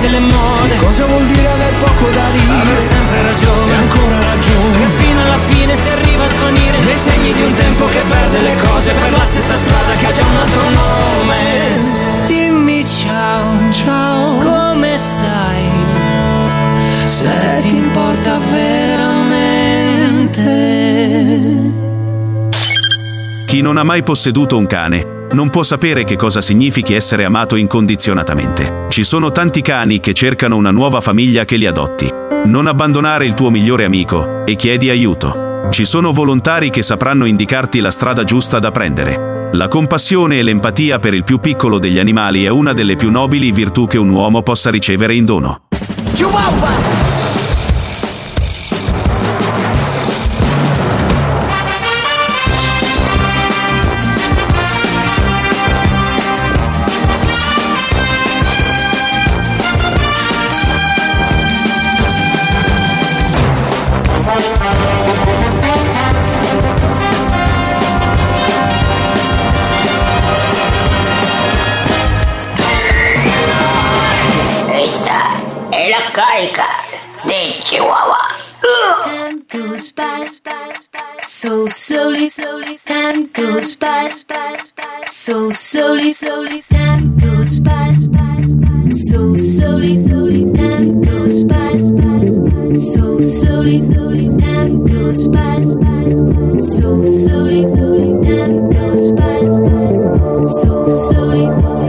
F: delle mode.
Q: Cosa vuol dire aver poco da dire?
F: Aver sempre ragione.
Q: E ancora ragione.
F: Che fino alla fine si arriva a svanire
Q: nei segni di un tempo che perde le cose per la stessa strada che ha già un altro nome.
F: Dimmi ciao,
Q: ciao,
F: come stai?
Q: Se ti importa veramente.
U: Chi non ha mai posseduto un cane non può sapere che cosa significhi essere amato incondizionatamente. Ci sono tanti cani che cercano una nuova famiglia che li adotti. Non abbandonare il tuo migliore amico e chiedi aiuto. Ci sono volontari che sapranno indicarti la strada giusta da prendere. La compassione e l'empatia per il più piccolo degli animali è una delle più nobili virtù che un uomo possa ricevere in dono.
F: Chihuahua!
V: Carica di Chihuahua.
S: Time goes by so slowly, time goes by so slowly, time goes by so slowly, time goes by so slowly, time goes by so slowly, time goes by so slowly.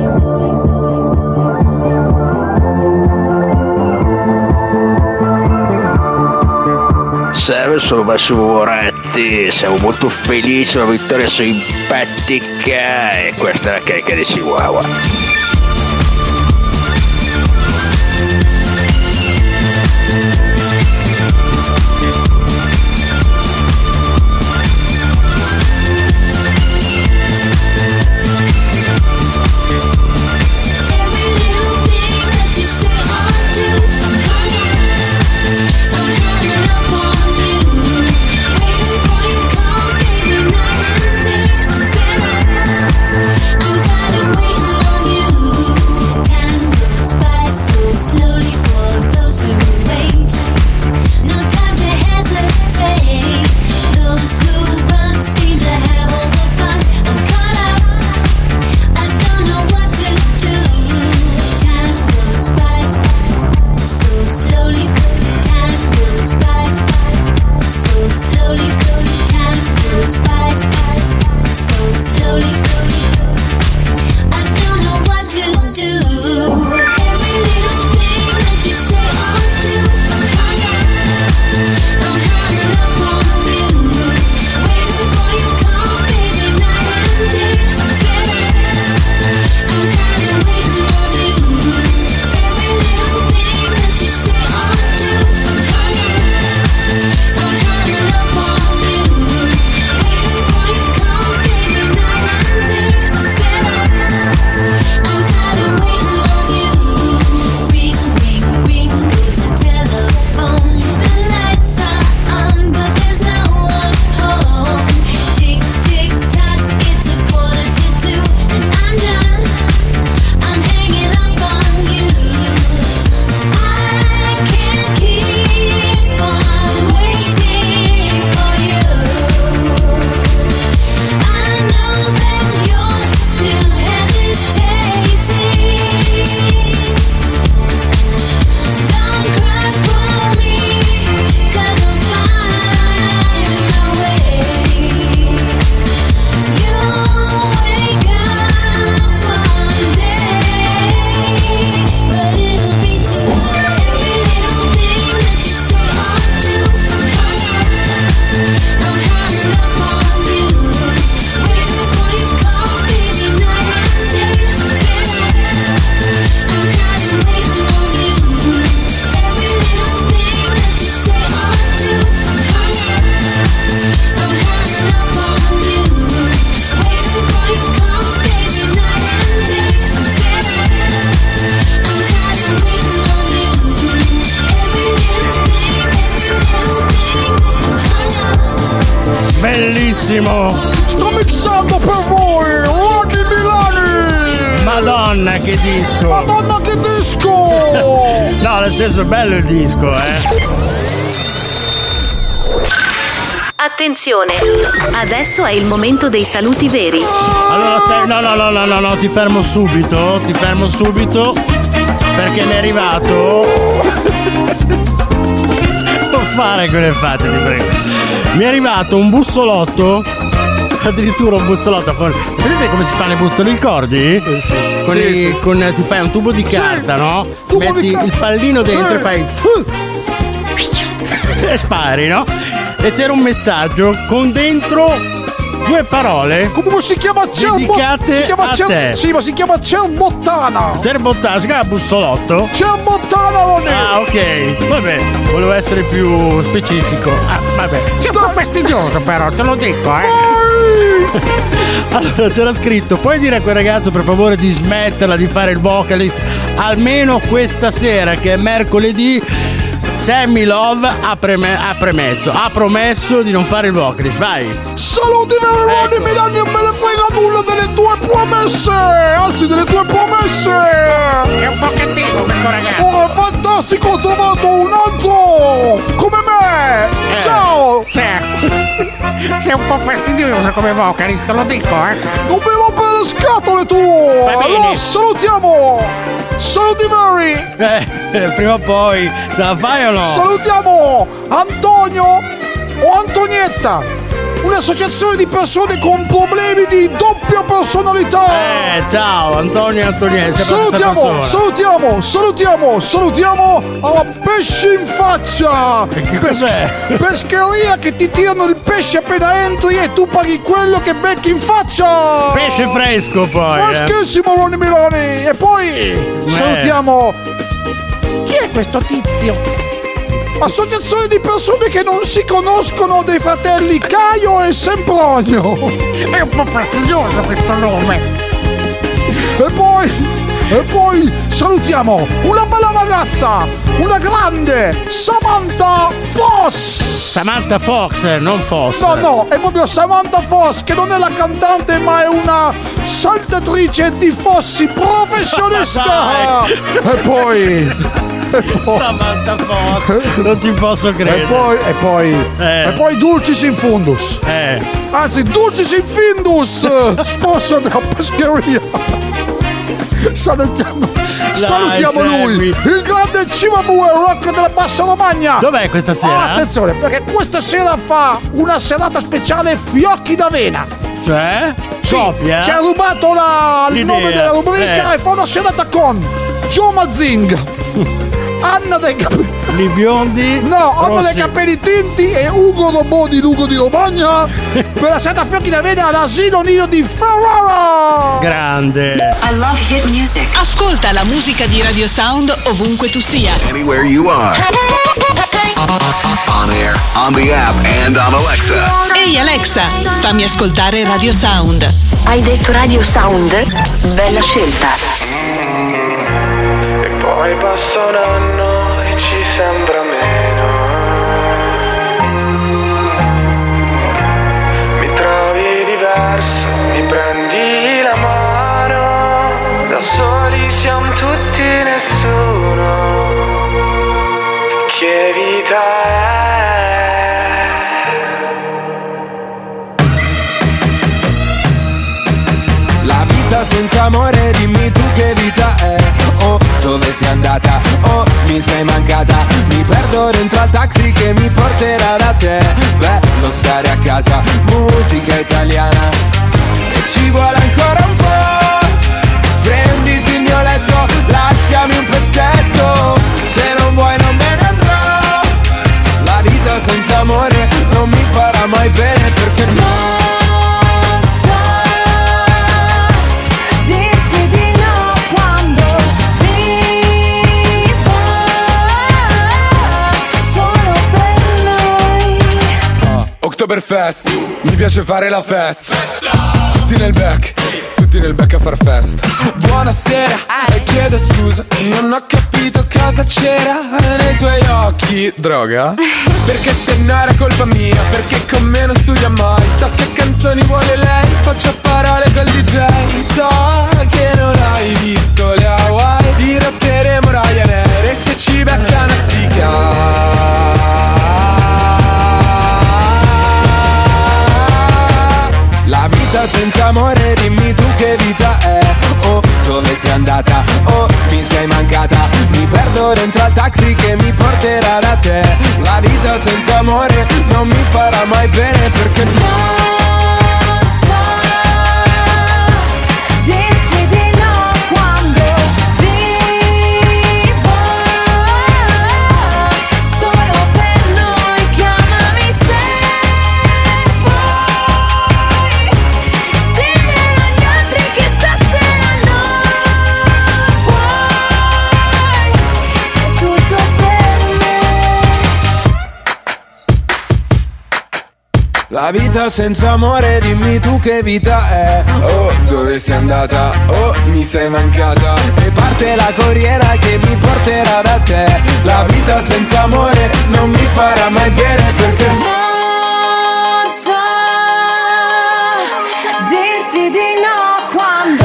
E: Serve solo Massimo Moretti, siamo molto felici della vittoria simpatica e questa è la carica di Chihuahua.
B: Bellissimo! Sto mixando per voi, Lucky Milani!
D: Ma Madonna che disco!
B: Madonna che disco!
D: No, nel senso è bello il disco,
R: Attenzione, adesso è il momento dei saluti veri.
D: Allora, no, ti fermo subito, perché mi è arrivato. Non fare quelle fatte, ti prego. Mi è arrivato un bussolotto, addirittura un bussolotto con. Vedete come si fanno i buttoni ricordi? Sì. Ti fai un tubo di carta, no? Metti il pallino dentro e fai. E spari, no? E c'era un messaggio con dentro 2 parole.
B: Come si chiama?
D: Dedicate a te.
B: Sì, ma si chiama Cerbottana.
D: Si chiama bussolotto?
B: Cerbottana non è.
D: Ah, ok. Vabbè, volevo essere più specifico. Vabbè.
A: Sei un po' fastidioso però, te lo dico,
D: Allora c'era scritto: puoi dire a quel ragazzo per favore di smetterla di fare il vocalist almeno questa sera che è mercoledì. Sammy Love ha promesso di non fare il vocalist, vai!
B: Saluti Veroni Milani, non me ne frega nulla delle tue promesse! Anzi, delle tue promesse!
A: È un po' cattivo questo ragazzo!
B: Oh, è fantastico, ho trovato un altro! Come me! Ciao!
A: Sei un po' fastidioso come vocalist, te lo dico,
B: Non mi rompere le scatole tu! Allora, salutiamo! Saluti Veri!
D: Prima o poi, ce la fai o no?
B: Salutiamo Antonio o Antonietta, un'associazione di persone con problemi di doppia personalità.
D: Ciao Antonio e Antonietta.
B: Salutiamo alla pesce in faccia.
D: Che cos'è?
B: Pescheria che ti tirano il pesce appena entri e tu paghi quello che becchi in faccia.
D: Pesce fresco poi.
B: Freschissimo Ronny Milani. E poi salutiamo. Chi è questo tizio? Associazione di persone che non si conoscono dei fratelli Caio e Sempronio.
A: È un po' fastidioso questo nome.
B: E poi salutiamo una bella ragazza, una grande Samantha Foss.
D: Samantha Fox, non Foss.
B: No, è proprio Samantha Foss, che non è la cantante ma è una saltatrice di fossi professionista. E poi
D: Samantha Fox, non ci posso credere.
B: E poi Dulcis in Fundus. Anzi, Dulcis in Findus, sponsor della pescheria. Salutiamo lui, il grande Cimabue Rock della Bassa Romagna.
D: Dov'è questa sera?
B: Attenzione, perché questa sera fa una serata speciale Fiocchi d'Avena.
D: Cioè?
B: Sì,
D: Copia?
B: ci ha rubato il nome della rubrica e fa una serata con Joe Mazzing, Anna dei capelli
D: biondi,
B: Anna dei capelli tinti e Ugo Robò di Lugo di Romagna per la serata Fiocchi d'Avena all'asilo nido di Ferrara.
D: Grande.
H: I love hit music. Ascolta la musica di Radio Sound ovunque tu sia.
C: Anywhere you are. On air, on the app and on Alexa.
H: Ehi Alexa, fammi ascoltare Radio Sound.
R: Hai detto Radio Sound? Bella scelta.
W: E poi passa un anno e ci sembra meno. Mi trovi diverso, mi prendi la mano. Da soli siamo tutti nessuno. Che vita è?
J: La vita senza amore, dimmi tu che vita è. Oh, dove sei andata? Oh, mi sei mancata. Mi perdo dentro al taxi che mi porterà da te. Bello stare a casa, musica italiana. E ci vuole ancora un po'. Prenditi il mio letto, lasciami un pezzetto. Se non vuoi non me ne andrò. La vita senza amore non mi farà mai bene perché no. Oktoberfest, mi piace fare la festa. Tutti nel back a far festa. Buonasera, e chiedo scusa, non ho capito cosa c'era nei suoi occhi. Droga? perché se no era colpa mia, perché con me non studia mai. So che canzoni vuole lei, faccio a parole col DJ. So che non hai visto le Hawaii, dirotteremo Ryanair e se ci beccano la vita senza amore, dimmi tu che vita è. Oh, dove sei andata? Oh, mi sei mancata. Mi perdo dentro al taxi che mi porterà da te. La vita senza amore non mi farà mai bene perché no. La vita senza amore, dimmi tu che vita è. Oh, dove sei andata? Oh, mi sei mancata. E parte la corriera che mi porterà da te. La vita senza amore non mi farà mai bene perché
F: non so dirti di no quando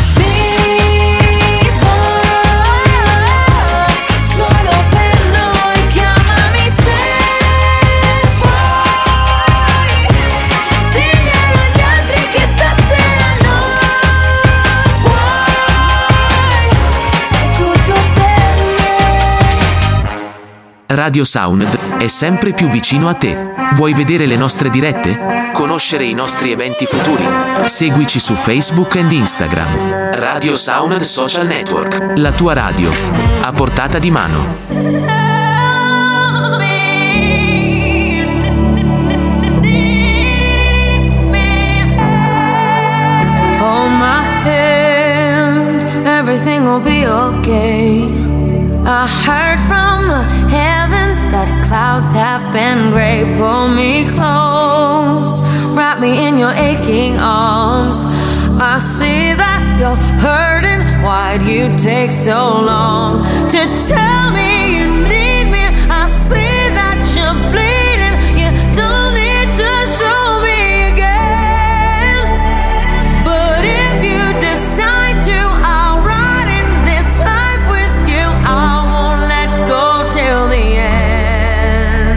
N: Radio Sound è sempre più vicino a te. Vuoi vedere le nostre dirette? Conoscere i nostri eventi futuri? Seguici su Facebook ed Instagram. Radio Sound Social Network, la tua radio, a portata di mano.
F: Hold my hand, everything will be okay. I heard from the heavens that clouds have been gray. Pull me close, wrap me in your aching arms. I see that you're hurting. Why'd you take so long to tell me you need me? I see that you're bleeding. You don't need to show me again. But if you decide to, I'll ride in this life with you. I won't let go till the end.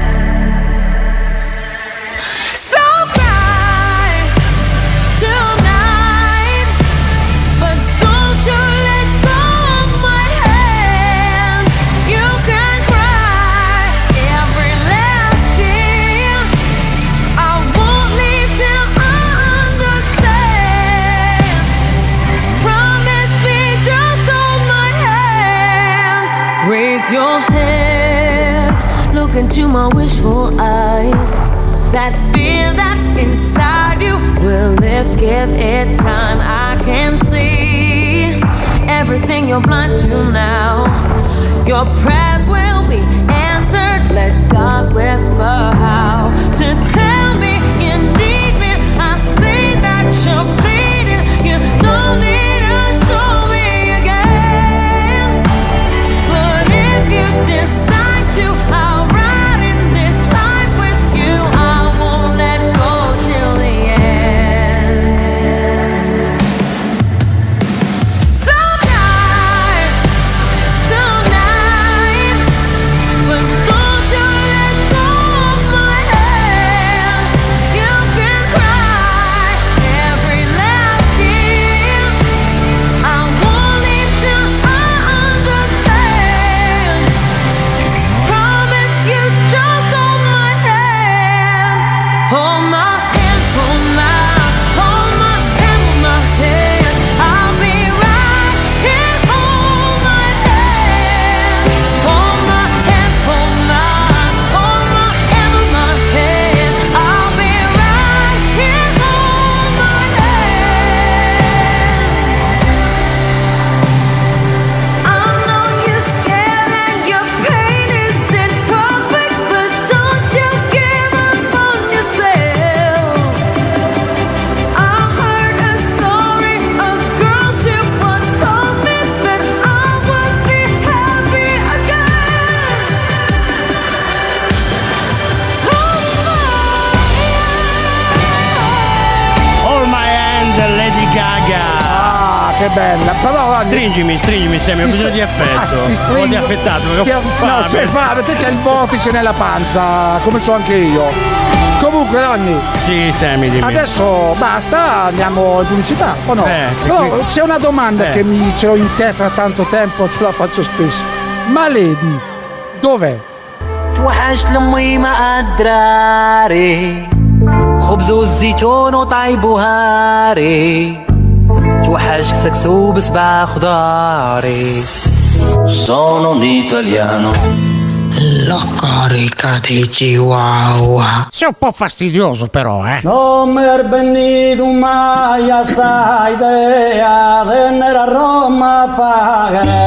F: So cry tonight, but don't you let go of my hand. You can cry every last tear. I won't leave till I understand. Promise me, just hold my hand. Raise your head, look into my wishful eyes. That fear that's inside you will lift, give it time. I can see everything you're blind to now. Your prayers will be answered. Let God whisper how to tell me you need me. I see that you're bleeding. You don't need to show me again. But if you decide to, I'll ride in this life with you. I won't let go till the end. So cry tonight, but don't you let go of my hand. You can cry every
B: bella. Però
D: stringimi, Sammy, ho bisogno di affetto. Ho di affettato, perché ho fame.
B: No, c'è fame, te c'è il vortice nella panza, come c'ho anche io. Comunque, Ronny.
D: Sì, Sammy, dimmi.
B: Adesso basta, andiamo in pubblicità, o no? Però c'è una domanda che ce l'ho in testa da tanto tempo, te la faccio spesso. Ma Lady, dov'è?
G: توحشت لامي ما قدراري خبز والزيتون وطيب وهاري توحشك سكسو بسبع خضاري
Q: Sono un italiano.
A: La carica di Chihuahua. Sei un po' fastidioso però,
G: No me he venido mai a esa idea de venir a Roma a fare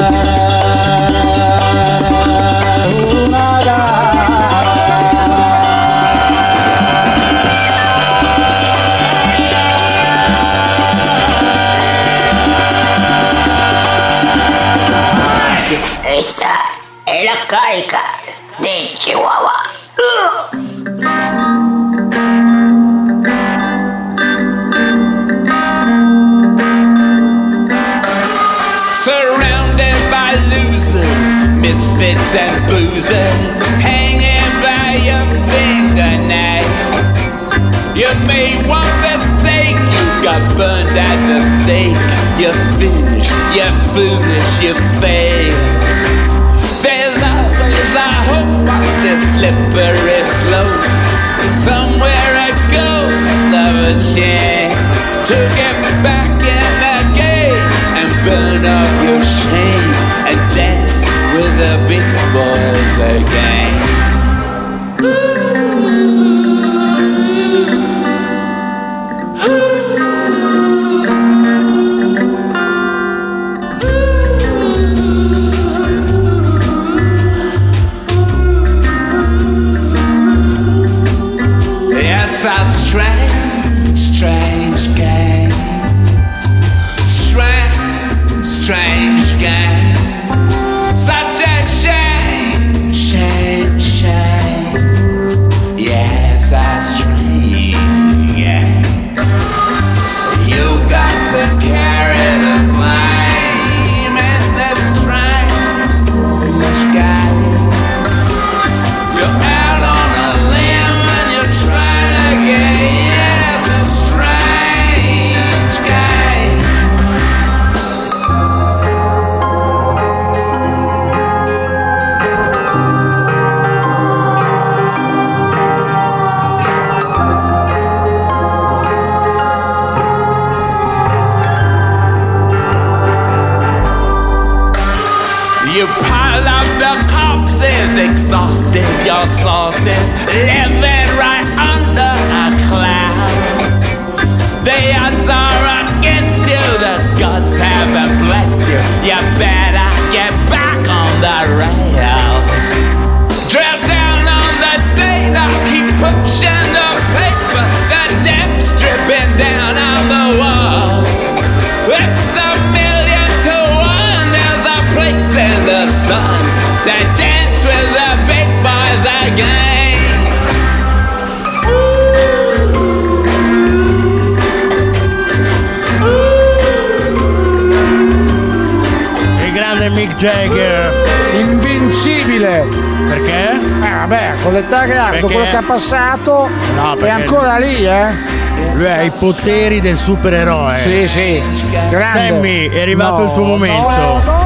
G: una
V: Esta è la carica di Chihuahua.
I: Surrounded by losers, misfits and boozers, hanging by your fingernails. You made one mistake, you got burned at the stake. You're finished, you're foolish, you fail. There's always a hope on this slippery slope. Somewhere a ghost of a chance to get back in the game and burn off your shame and dance with the big boys again. Yes, a strange game. Strange game. Such a shame. Yes, a strange game. You got to carry the blame in this strange game. You're out on a limb and you're trying to get in. It's a strange game. You pile up the corpses, exhausted your sources, living right under a cloud. The odds are against you, the gods haven't blessed you. You better get back on the rails. Drill down on the data, keep pushing the paper, the depths dripping down on the walls. It's 1,000,000 to 1, there's a place in the sun to dance with the big boys again.
D: Il grande Mick Jagger.
B: Invincibile.
D: Perché?
B: Vabbè, con l'età che ha, con quello che ha passato,
D: No,
B: è ancora lì,
D: Lui ha i poteri del supereroe.
B: Sì, sì. Grande.
D: Sammy, è arrivato il tuo momento.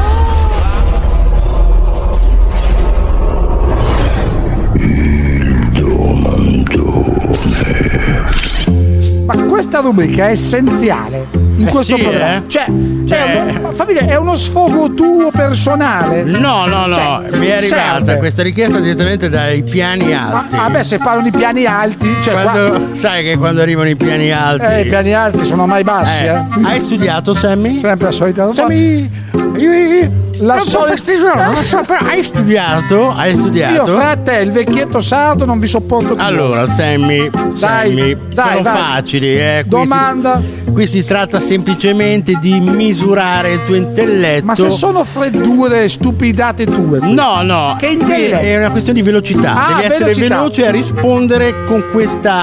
B: Ma questa rubrica è essenziale in questo
D: sì,
B: programma. Fammi dire, è uno sfogo tuo personale?
D: No, mi è arrivata
B: serve.
D: questa richiesta direttamente dai piani alti.
B: Beh, se parlano di piani alti,
D: sai che quando arrivano i piani alti.
B: I piani alti sono mai bassi,
D: Hai studiato, Sammy?
B: Sempre la solita roba.
D: Sammy,
B: la solita.
D: Hai studiato?
B: Io fra te, il vecchietto sardo, non vi sopporto più.
D: Allora, Sammy, sono facili,
B: Domanda.
D: Qui si tratta semplicemente di misurare il tuo intelletto.
B: Ma se sono freddure stupidate tue?
D: No.
B: Che intelletto?
D: È una questione di velocità. Devi essere veloce a rispondere con questa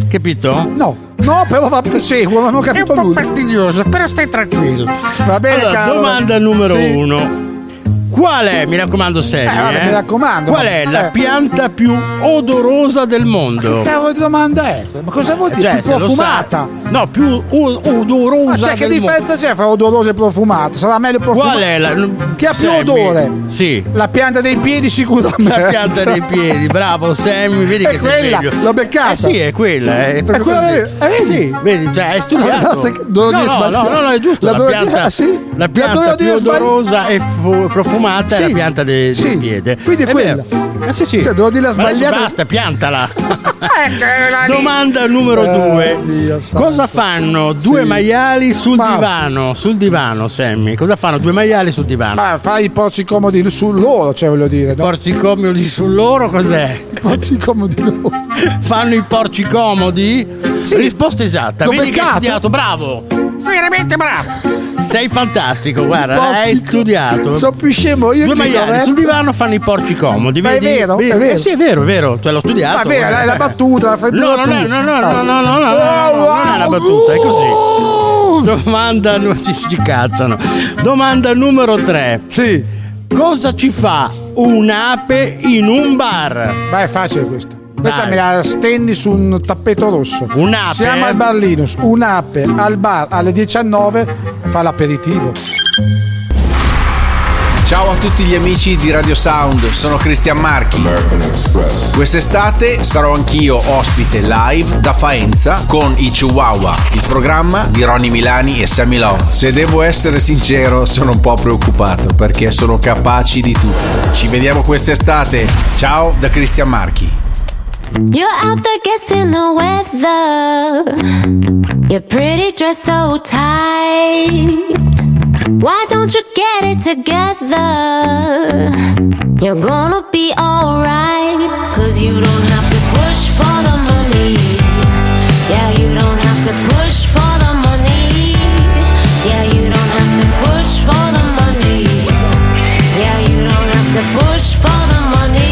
D: Capito?
B: No, però va per seguo, non ho capito
A: È un po' fastidioso, però stai tranquillo.
B: Va bene,
D: allora,
B: caro.
D: domanda numero 1. Qual è, mi raccomando Sammy,
B: mi raccomando.
D: qual è la pianta più odorosa del mondo?
B: Che cavolo di domanda è? Ma cosa vuol dire?
D: Cioè,
B: Più
D: se lo
B: profumata?
D: No, più odorosa.
B: Cioè, che differenza c'è fra odorosa e profumata? Sarà meglio profumata.
D: Qual è la
B: che ha più
D: Sammy?
B: odore?
D: Sì.
B: La pianta dei piedi sicuramente.
D: La pianta dei piedi, bravo Sammy, vedi
B: è
D: che
B: quella,
D: sei sveglio.
B: l'ho beccata.
D: Sì, è quella, è proprio
B: quella
D: così.
B: vedi?
D: Sì, vedi, cioè hai studiato. No, è giusto. La pianta più odorosa e profumata è la pianta del piede.
B: Quindi è quella.
D: Sì.
B: Cioè, devo dire la sbagliata.
D: Basta, piantala. Domanda numero 2. Cosa fanno due maiali sul divano? Sul divano, Sammy. Cosa fanno due maiali sul divano?
B: Fai i porci comodi su loro, cioè voglio dire. No?
D: Porci comodi su loro cos'è?
B: I porci comodi loro.
D: Fanno i porci comodi? Sì. Risposta esatta.
B: L'ho
D: Vedi
B: beccato.
D: che hai studiato, bravo.
A: Veramente bravo.
D: Sei fantastico, guarda, hai studiato.
B: Sono più scemo io.
D: Due maiali sul divano fanno i porci comodi.
B: Ma
D: Vedi?
B: è vero, è vero.
D: Sì, è vero. Cioè, l'ho studiato.
B: Ma è vero, è la battuta, la fai
D: No, non è una battuta, è così. Domanda, ci cacciano. Domanda numero 3.
B: Sì.
D: Cosa ci fa un'ape in un bar?
B: Ma è facile questo. Questa me la stendi su un tappeto rosso.
D: Un'ape?
B: Siamo al Bar Linus. Un'ape al bar alle 19 fa l'aperitivo.
K: Ciao a tutti gli amici di Radio Sound, sono Cristian Marchi. Quest'estate sarò anch'io ospite live da Faenza con i Chihuahua, il programma di Ronny Milani e Sammy Love. Se devo essere sincero, sono un po' preoccupato perché sono capaci di tutto. Ci vediamo quest'estate. Ciao da Cristian Marchi.
S: You're out there guessing the weather. Your pretty dress so tight. Why don't you get it together? You're gonna be alright. 'Cause you don't have to push for the money. Yeah, you don't have to push for the money. Yeah, you don't have to push for the money. Yeah, you don't have to push for the money.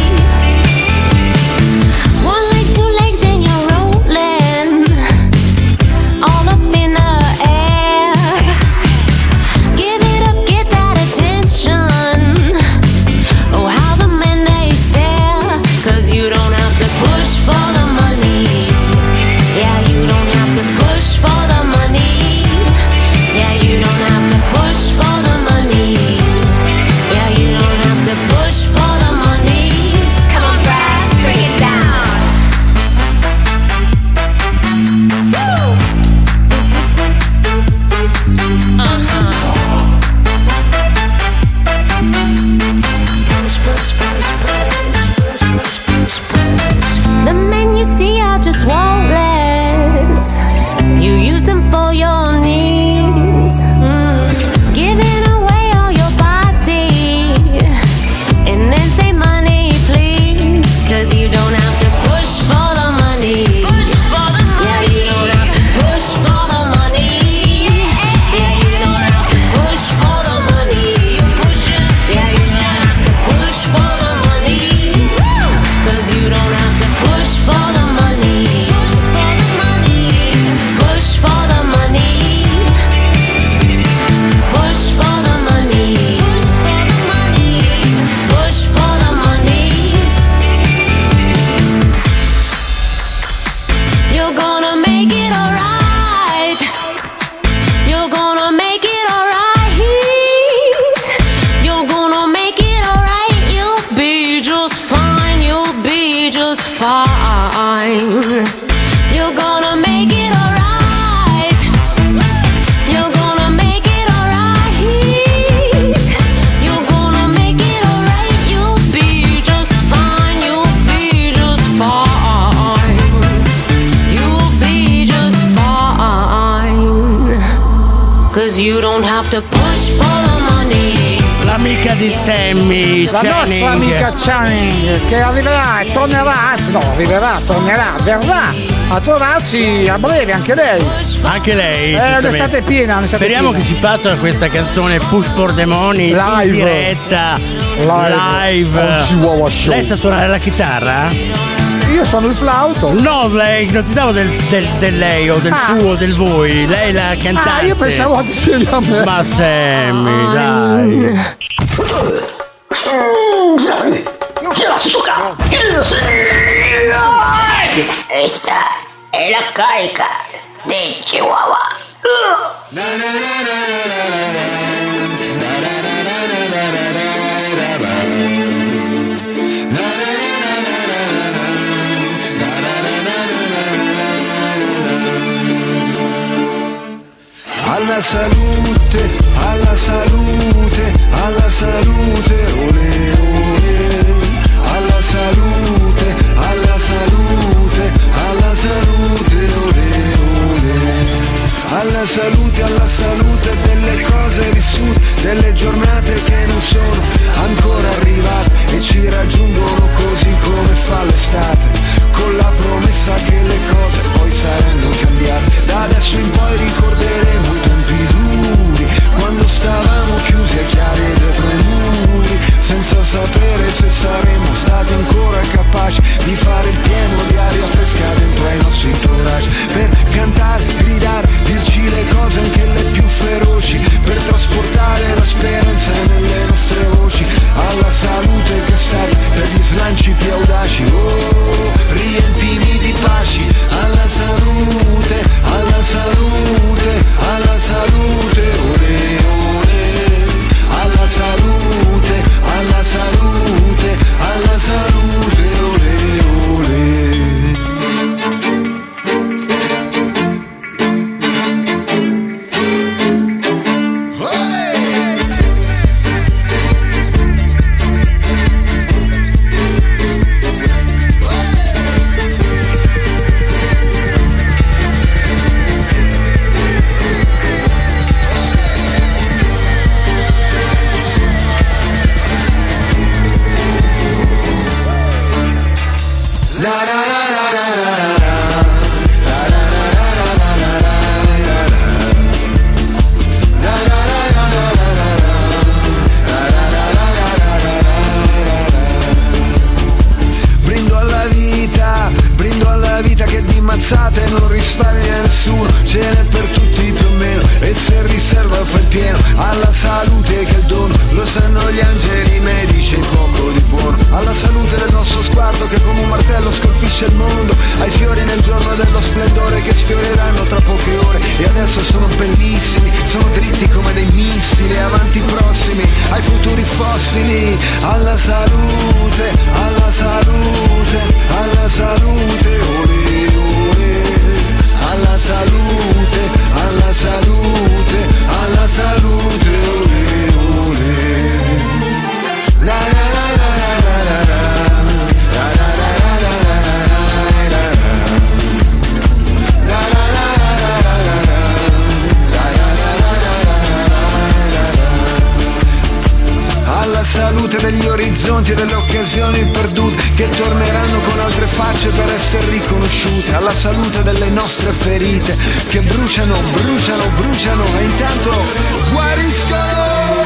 D: L'amica di Sammy,
B: la nostra amica Channing, che arriverà e tornerà, anzi no, arriverà, tornerà, verrà a trovarci a breve anche lei.
D: Anche lei?
B: Un'estate piena,
D: Speriamo che ci faccia questa canzone Push for the Money
B: live,
D: in diretta, live.
B: Chihuahua Show.
D: Lei sa suonare la chitarra?
B: Io sono il flauto.
D: No, lei, non ti davo del lei o del tuo, del voi. Lei è la cantante.
B: Io pensavo che sia a me.
D: Ma Sammy, dai.
V: Questa è la carica del Chihuahua.
L: Alla salute, alla salute, alla salute, ole ole. Alla salute, alla salute, alla salute, ole ole. Alla salute delle cose vissute, delle giornate che non sono ancora arrivate e ci raggiungono così come fa l'estate, con la promessa che le cose poi saranno cambiate. Da adesso in poi ricorderemo i tempi duri, quando stavamo chiusi e chiari dietro i muri, senza sapere se saremmo stati ancora capaci di fare il pieno di aria fresca dentro ai nostri entourage, per cantare, gridare, dirci le cose anche le più feroci, per trasportare la speranza nelle nostre voci. Alla salute che serve per gli slanci più audaci, oh, riempimi di paci. Alla salute, alla salute, alla salute, ole ole. Alla salute, alla salute, alla salute, ole ole. Non risparmia nessuno, ce n'è per tutti più o meno, e se riserva fa il pieno. Alla salute che è il dono, lo sanno gli angeli medici e poco di buono. Alla salute del nostro sguardo che come un martello scolpisce il mondo, ai fiori nel giorno dello splendore che sfioreranno tra poche ore, e adesso sono bellissimi, sono dritti come dei missili, avanti prossimi ai futuri fossili. Alla salute, alla salute, alla salute, ole ole. Alla salute, alla salute, alla salute, ole ole. La la la la la la la. La la la la la la la. La la la la la la. La la la la la la. Alla salute degli orizzonti e delle occasioni perdute che torneranno con altre facce per essere riconosciute. Alla salute delle nostre ferite che bruciano, bruciano, bruciano e intanto guariscono.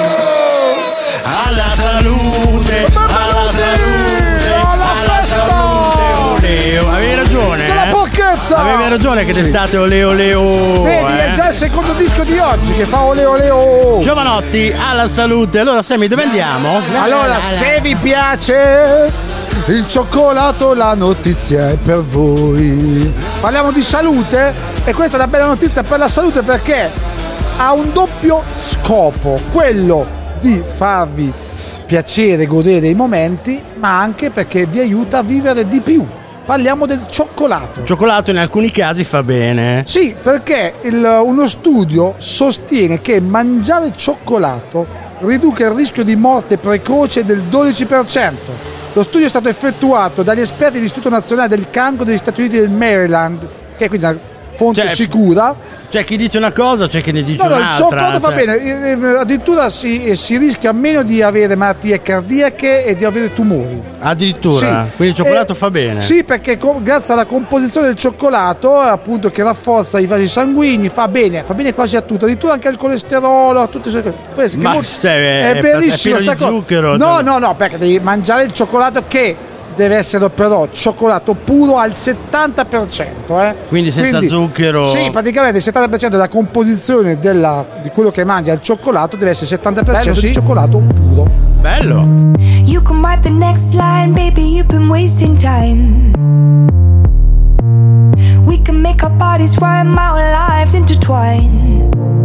D: Alla salute, alla salute, alla salute, oleo. Avevi ragione.
B: La porchetta!
D: Avevi ragione che d'estate oleo oleo.
B: Vedi, è già il secondo disco di oggi che fa oleo oleo.
D: Giovanotti, alla salute. Allora Sammy, dove andiamo?
B: Allora, se vi piace il cioccolato, la notizia è per voi. Parliamo di salute e questa è una bella notizia per la salute perché ha un doppio scopo, quello di farvi piacere, godere dei momenti, ma anche perché vi aiuta a vivere di più. Parliamo del cioccolato.
D: Il cioccolato in alcuni casi fa bene.
B: Sì, perché uno studio sostiene che mangiare cioccolato riduce il rischio di morte precoce del 12%. Lo studio è stato effettuato dagli esperti dell'Istituto Nazionale del Cancro degli Stati Uniti del Maryland, che è quindi una fonte sicura.
D: C'è chi dice una cosa, c'è chi ne dice un'altra.
B: No, il cioccolato fa bene, addirittura si rischia meno di avere malattie cardiache e di avere tumori.
D: Addirittura? Sì. Quindi il cioccolato fa bene?
B: Sì, perché grazie alla composizione del cioccolato, appunto, che rafforza i vasi sanguigni, fa bene quasi a tutto, addirittura anche al colesterolo, a tutte queste cose.
D: Ma
B: è bellissimo,
D: è pieno di zucchero.
B: No, perché devi mangiare il cioccolato che deve essere però cioccolato puro al 70%.
D: Quindi senza zucchero.
B: Sì, praticamente il 70% della composizione di quello che mangia il cioccolato deve essere 70% di cioccolato puro.
D: Bello.
S: You can write the next line, baby, you've been wasting time. We can make our bodies rhyme, our lives intertwine.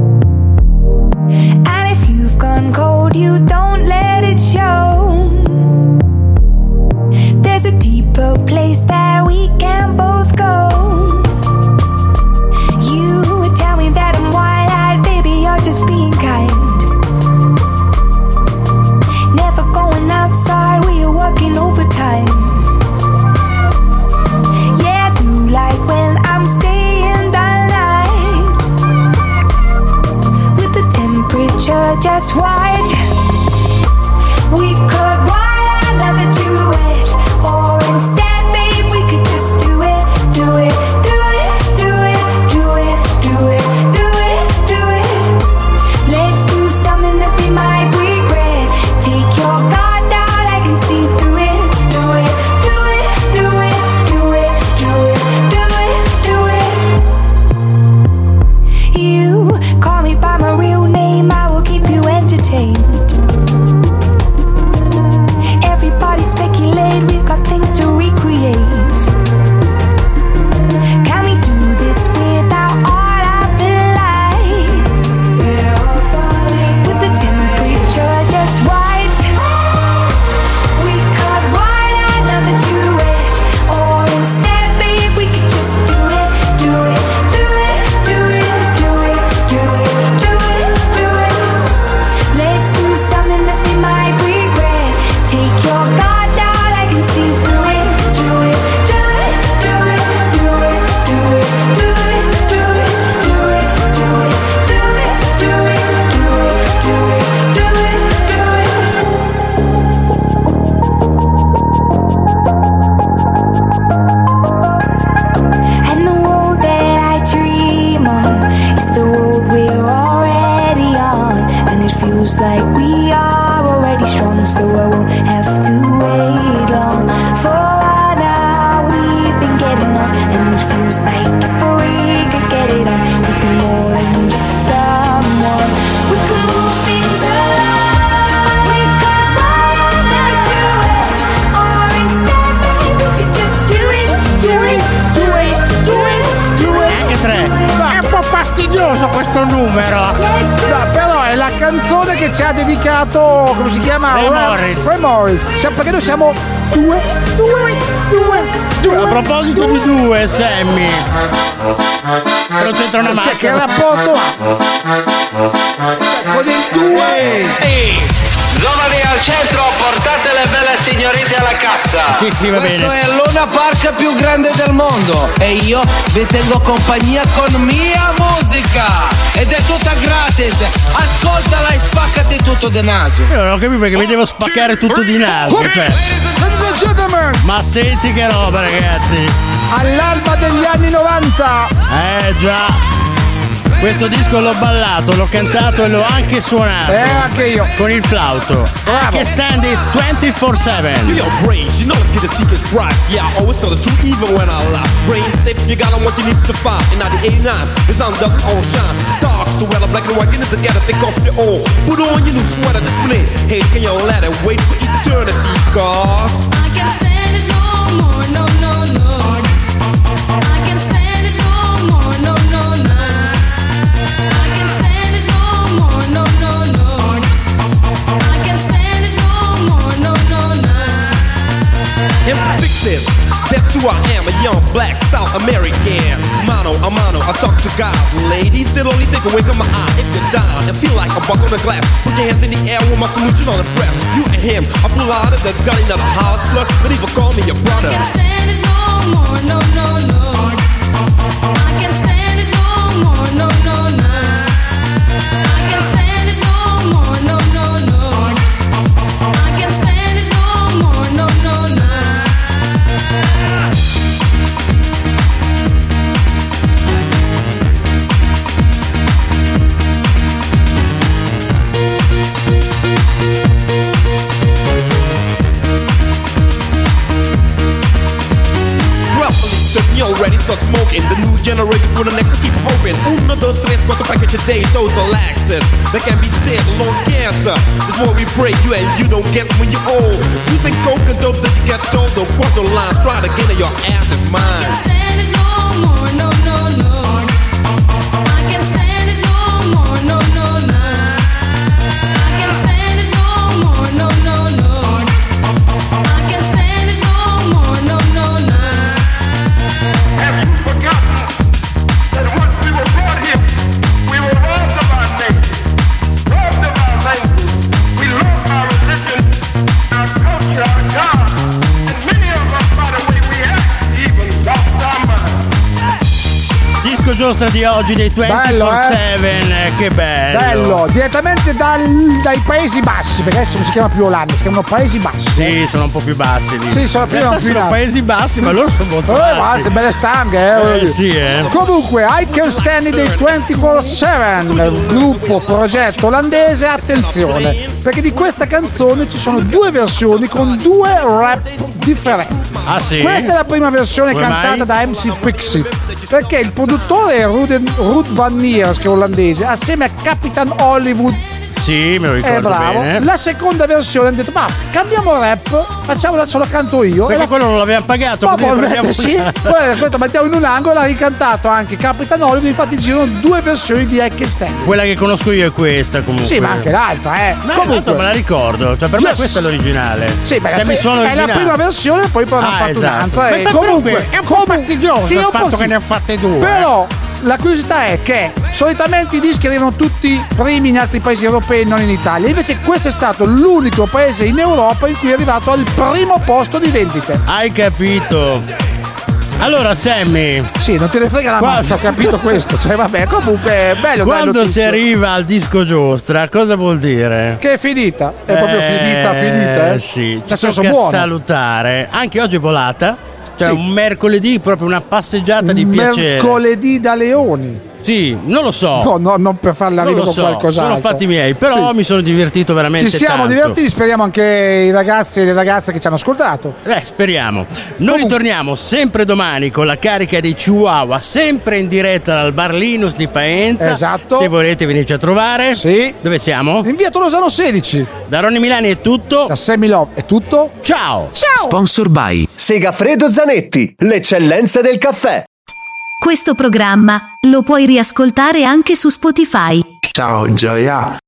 S: And if you've gone cold, you don't let it show. There's a deeper place that we can both go. You tell me that I'm wide-eyed, baby, you're just being kind. Never going outside, we are working overtime. Yeah, I do like when I'm staying the night, with the temperature just right. We could write another duet, or instead, babe, we could just do it, do it, do it, do it, do it, do it, do it, do it. Let's do something that we might regret. Take your guard down, I can see through it. Do it, do it, do it, do it, do it, do it, do it. You call me by my real name, I will keep you entertained. Everybody speculate, we've got things to recreate. Can we do this without all of the lights? With the temperature just right. We could write another duet, or instead, babe, we could just do it, do it, do it, do it, do it, do it, do it, do it. Let's do something that we might regret. Take your guard down, I can see through it. Do it, do it, do it, do it, do it, do it, do it, do it, do it, do it, do it, do it, do it, do it. And the road that I dream on is the road we're already on, and it feels like we are already strong, so I won't have to wait long. For now we've been getting on, and it feels like if we could get it on, we'd be more than just someone. We could move things along. We could write another duet, or instead, maybe we could just do it, do it, do it, do it, do it.
D: Anche tre.
A: È un po' fastidioso questo numero.
B: No, però è la canzone che ci ha dedicato, come si chiama? Ray Morris. Perché noi siamo due.
D: A proposito di due, Sammy, non c'entra una mazza.
B: Che rapporto con il due?
M: Ehi, giovani al centro, portate le belle signorine alla cassa.
D: Sì, va bene.
O: Questo è l'Luna Park più grande del mondo e io vi tengo compagnia con mia musica ed è tutta gratis. Ascoltala e spaccati tutto di naso.
D: Io non ho capito perché mi devo spaccare tutto di naso, cioè. Ma senti che roba, ragazzi.
B: All'alba degli anni 90.
D: Già. Questo disco l'ho ballato, l'ho cantato e l'ho anche suonato.
B: Anche io.
D: Con il flauto.
B: Bravo.
D: Che stand it 24/7.
T: Yo, brains, you know I get the secret right. Yeah, I always tell the truth even when I lie. Brains safe, you got on what you need to find. In 1989, the sun doesn't all shine. Dark, so well, black and white, get it together, take off your old. Put on your new sweater, display. Hey, can you let it wait for eternity, cause
F: I can't stand it no more, no, no, no. I can't stand it no more, no, no, no. I can't stand it no more, no, no, no. I can't stand it no more, no, no, no.
T: I'm to fix it. That's who I am, a young black South American. Mano a mano, I talk to guys. Ladies, it'll only take a wink of my eye. If you're down and feel like a buck on the glass, put your hands in the air with my solution on the breath. You and him, I pull out of the gun, another hustler, but even call me your brother.
F: I can't stand it no more, no, no, no. I can't stand it no more, no, no, no. I can't stand it no more, no, no, no. I can't stand it no more, no, no, no.
T: in the new generation for the next keep hoping. 1, 2, 3, 4 package a day, total access. That can be said, lung cancer. There's more we pray you and you don't get when you're old. Using coke and dope that you get told. The borderline, try to get in your ass is mine. I can't stand it no more, no, no, no. I can't stand it no more, no, no, no. I can't stand it no more, no, no, no. I can't stand it no more, no, no, no. Have you forgotten that once we were brought here, we were robbed of our name, robbed of our language, we lost our religion, our culture, our God, and many of us, by the way we act, even lost our minds. Disco giostra di oggi dei 24/7, che bello.
B: Bello, direttamente dai Paesi Bassi, perché adesso non si chiama più Olanda, si chiamano Paesi Bassi.
D: Sì, sono un po' più bassi lì.
B: Sì, sono più
D: Paesi Bassi, ma loro sono molto alti.
B: Guarda, belle stanghe,
D: sì,
B: Comunque, I Can Stand It dei 24/7, gruppo, progetto olandese, attenzione, perché di questa canzone ci sono due versioni con due rap differenti.
D: Ah sì?
B: Questa è la prima versione
D: Come
B: cantata
D: mai?
B: da MC Fixie, perché il produttore è Ruud van Niers, che è olandese, assieme a Capitan Hollywood.
D: Sì, me lo ricordo
B: bravo.
D: bene.
B: La seconda versione hanno detto: ma cambiamo rap, facciamola, ce la canto io.
D: Perché quello non l'abbiamo pagato.
B: Ma probabilmente sì. Poi questo mettiamo in un angolo, l'ha ricantato anche Capitan Hollywood. Infatti girano due versioni di Ike Stand.
D: Quella che conosco io è questa, comunque.
B: Sì, ma anche l'altra,
D: Ma
B: comunque
D: l'altra me la ricordo. Cioè, per me questa è l'originale.
B: Sì, beh,
D: mi suona
B: è la
D: originale.
B: prima versione, poi hanno fatto
D: esatto.
B: un'altra.
D: Ma
B: E comunque
A: è un po' fastidioso il fatto che ne ha fatte due.
B: Però la curiosità è che solitamente i dischi arrivano tutti primi in altri paesi europei, non in Italia. Invece questo è stato l'unico paese in Europa in cui è arrivato al primo posto di vendite.
D: Hai capito? Allora, Sammy.
B: Sì, non te ne frega la mazza, ho capito questo. Cioè, vabbè, comunque è bello.
D: Quando si arriva al disco giostra, cosa vuol dire?
B: Che è finita. È proprio finita.
D: Sì,
B: nel senso
D: tocca
B: buono.
D: salutare. Anche oggi è volata. Cioè,
B: Sì.
D: un mercoledì, proprio una passeggiata di piacere.
B: Mercoledì da leoni.
D: Sì, non lo so.
B: No, non per farla
D: Non
B: ridere
D: lo
B: con
D: so,
B: qualcos'altro.
D: sono fatti miei, però
B: Sì.
D: mi sono divertito veramente
B: Ci siamo
D: tanto.
B: divertiti, speriamo anche i ragazzi e le ragazze che ci hanno ascoltato.
D: Speriamo. Noi ritorniamo sempre domani con la carica dei Chihuahua, sempre in diretta dal Bar Linus di Faenza.
B: Esatto.
D: Se volete venirci a trovare.
B: Sì.
D: Dove siamo?
B: In via Tolosano 16.
D: Da Ronny Milani è tutto.
B: Da Sammy Love è tutto.
D: Ciao.
N: Sponsor by
C: Segafredo Zanetti, l'eccellenza del caffè.
R: Questo programma lo puoi riascoltare anche su Spotify.
A: Ciao Gioia.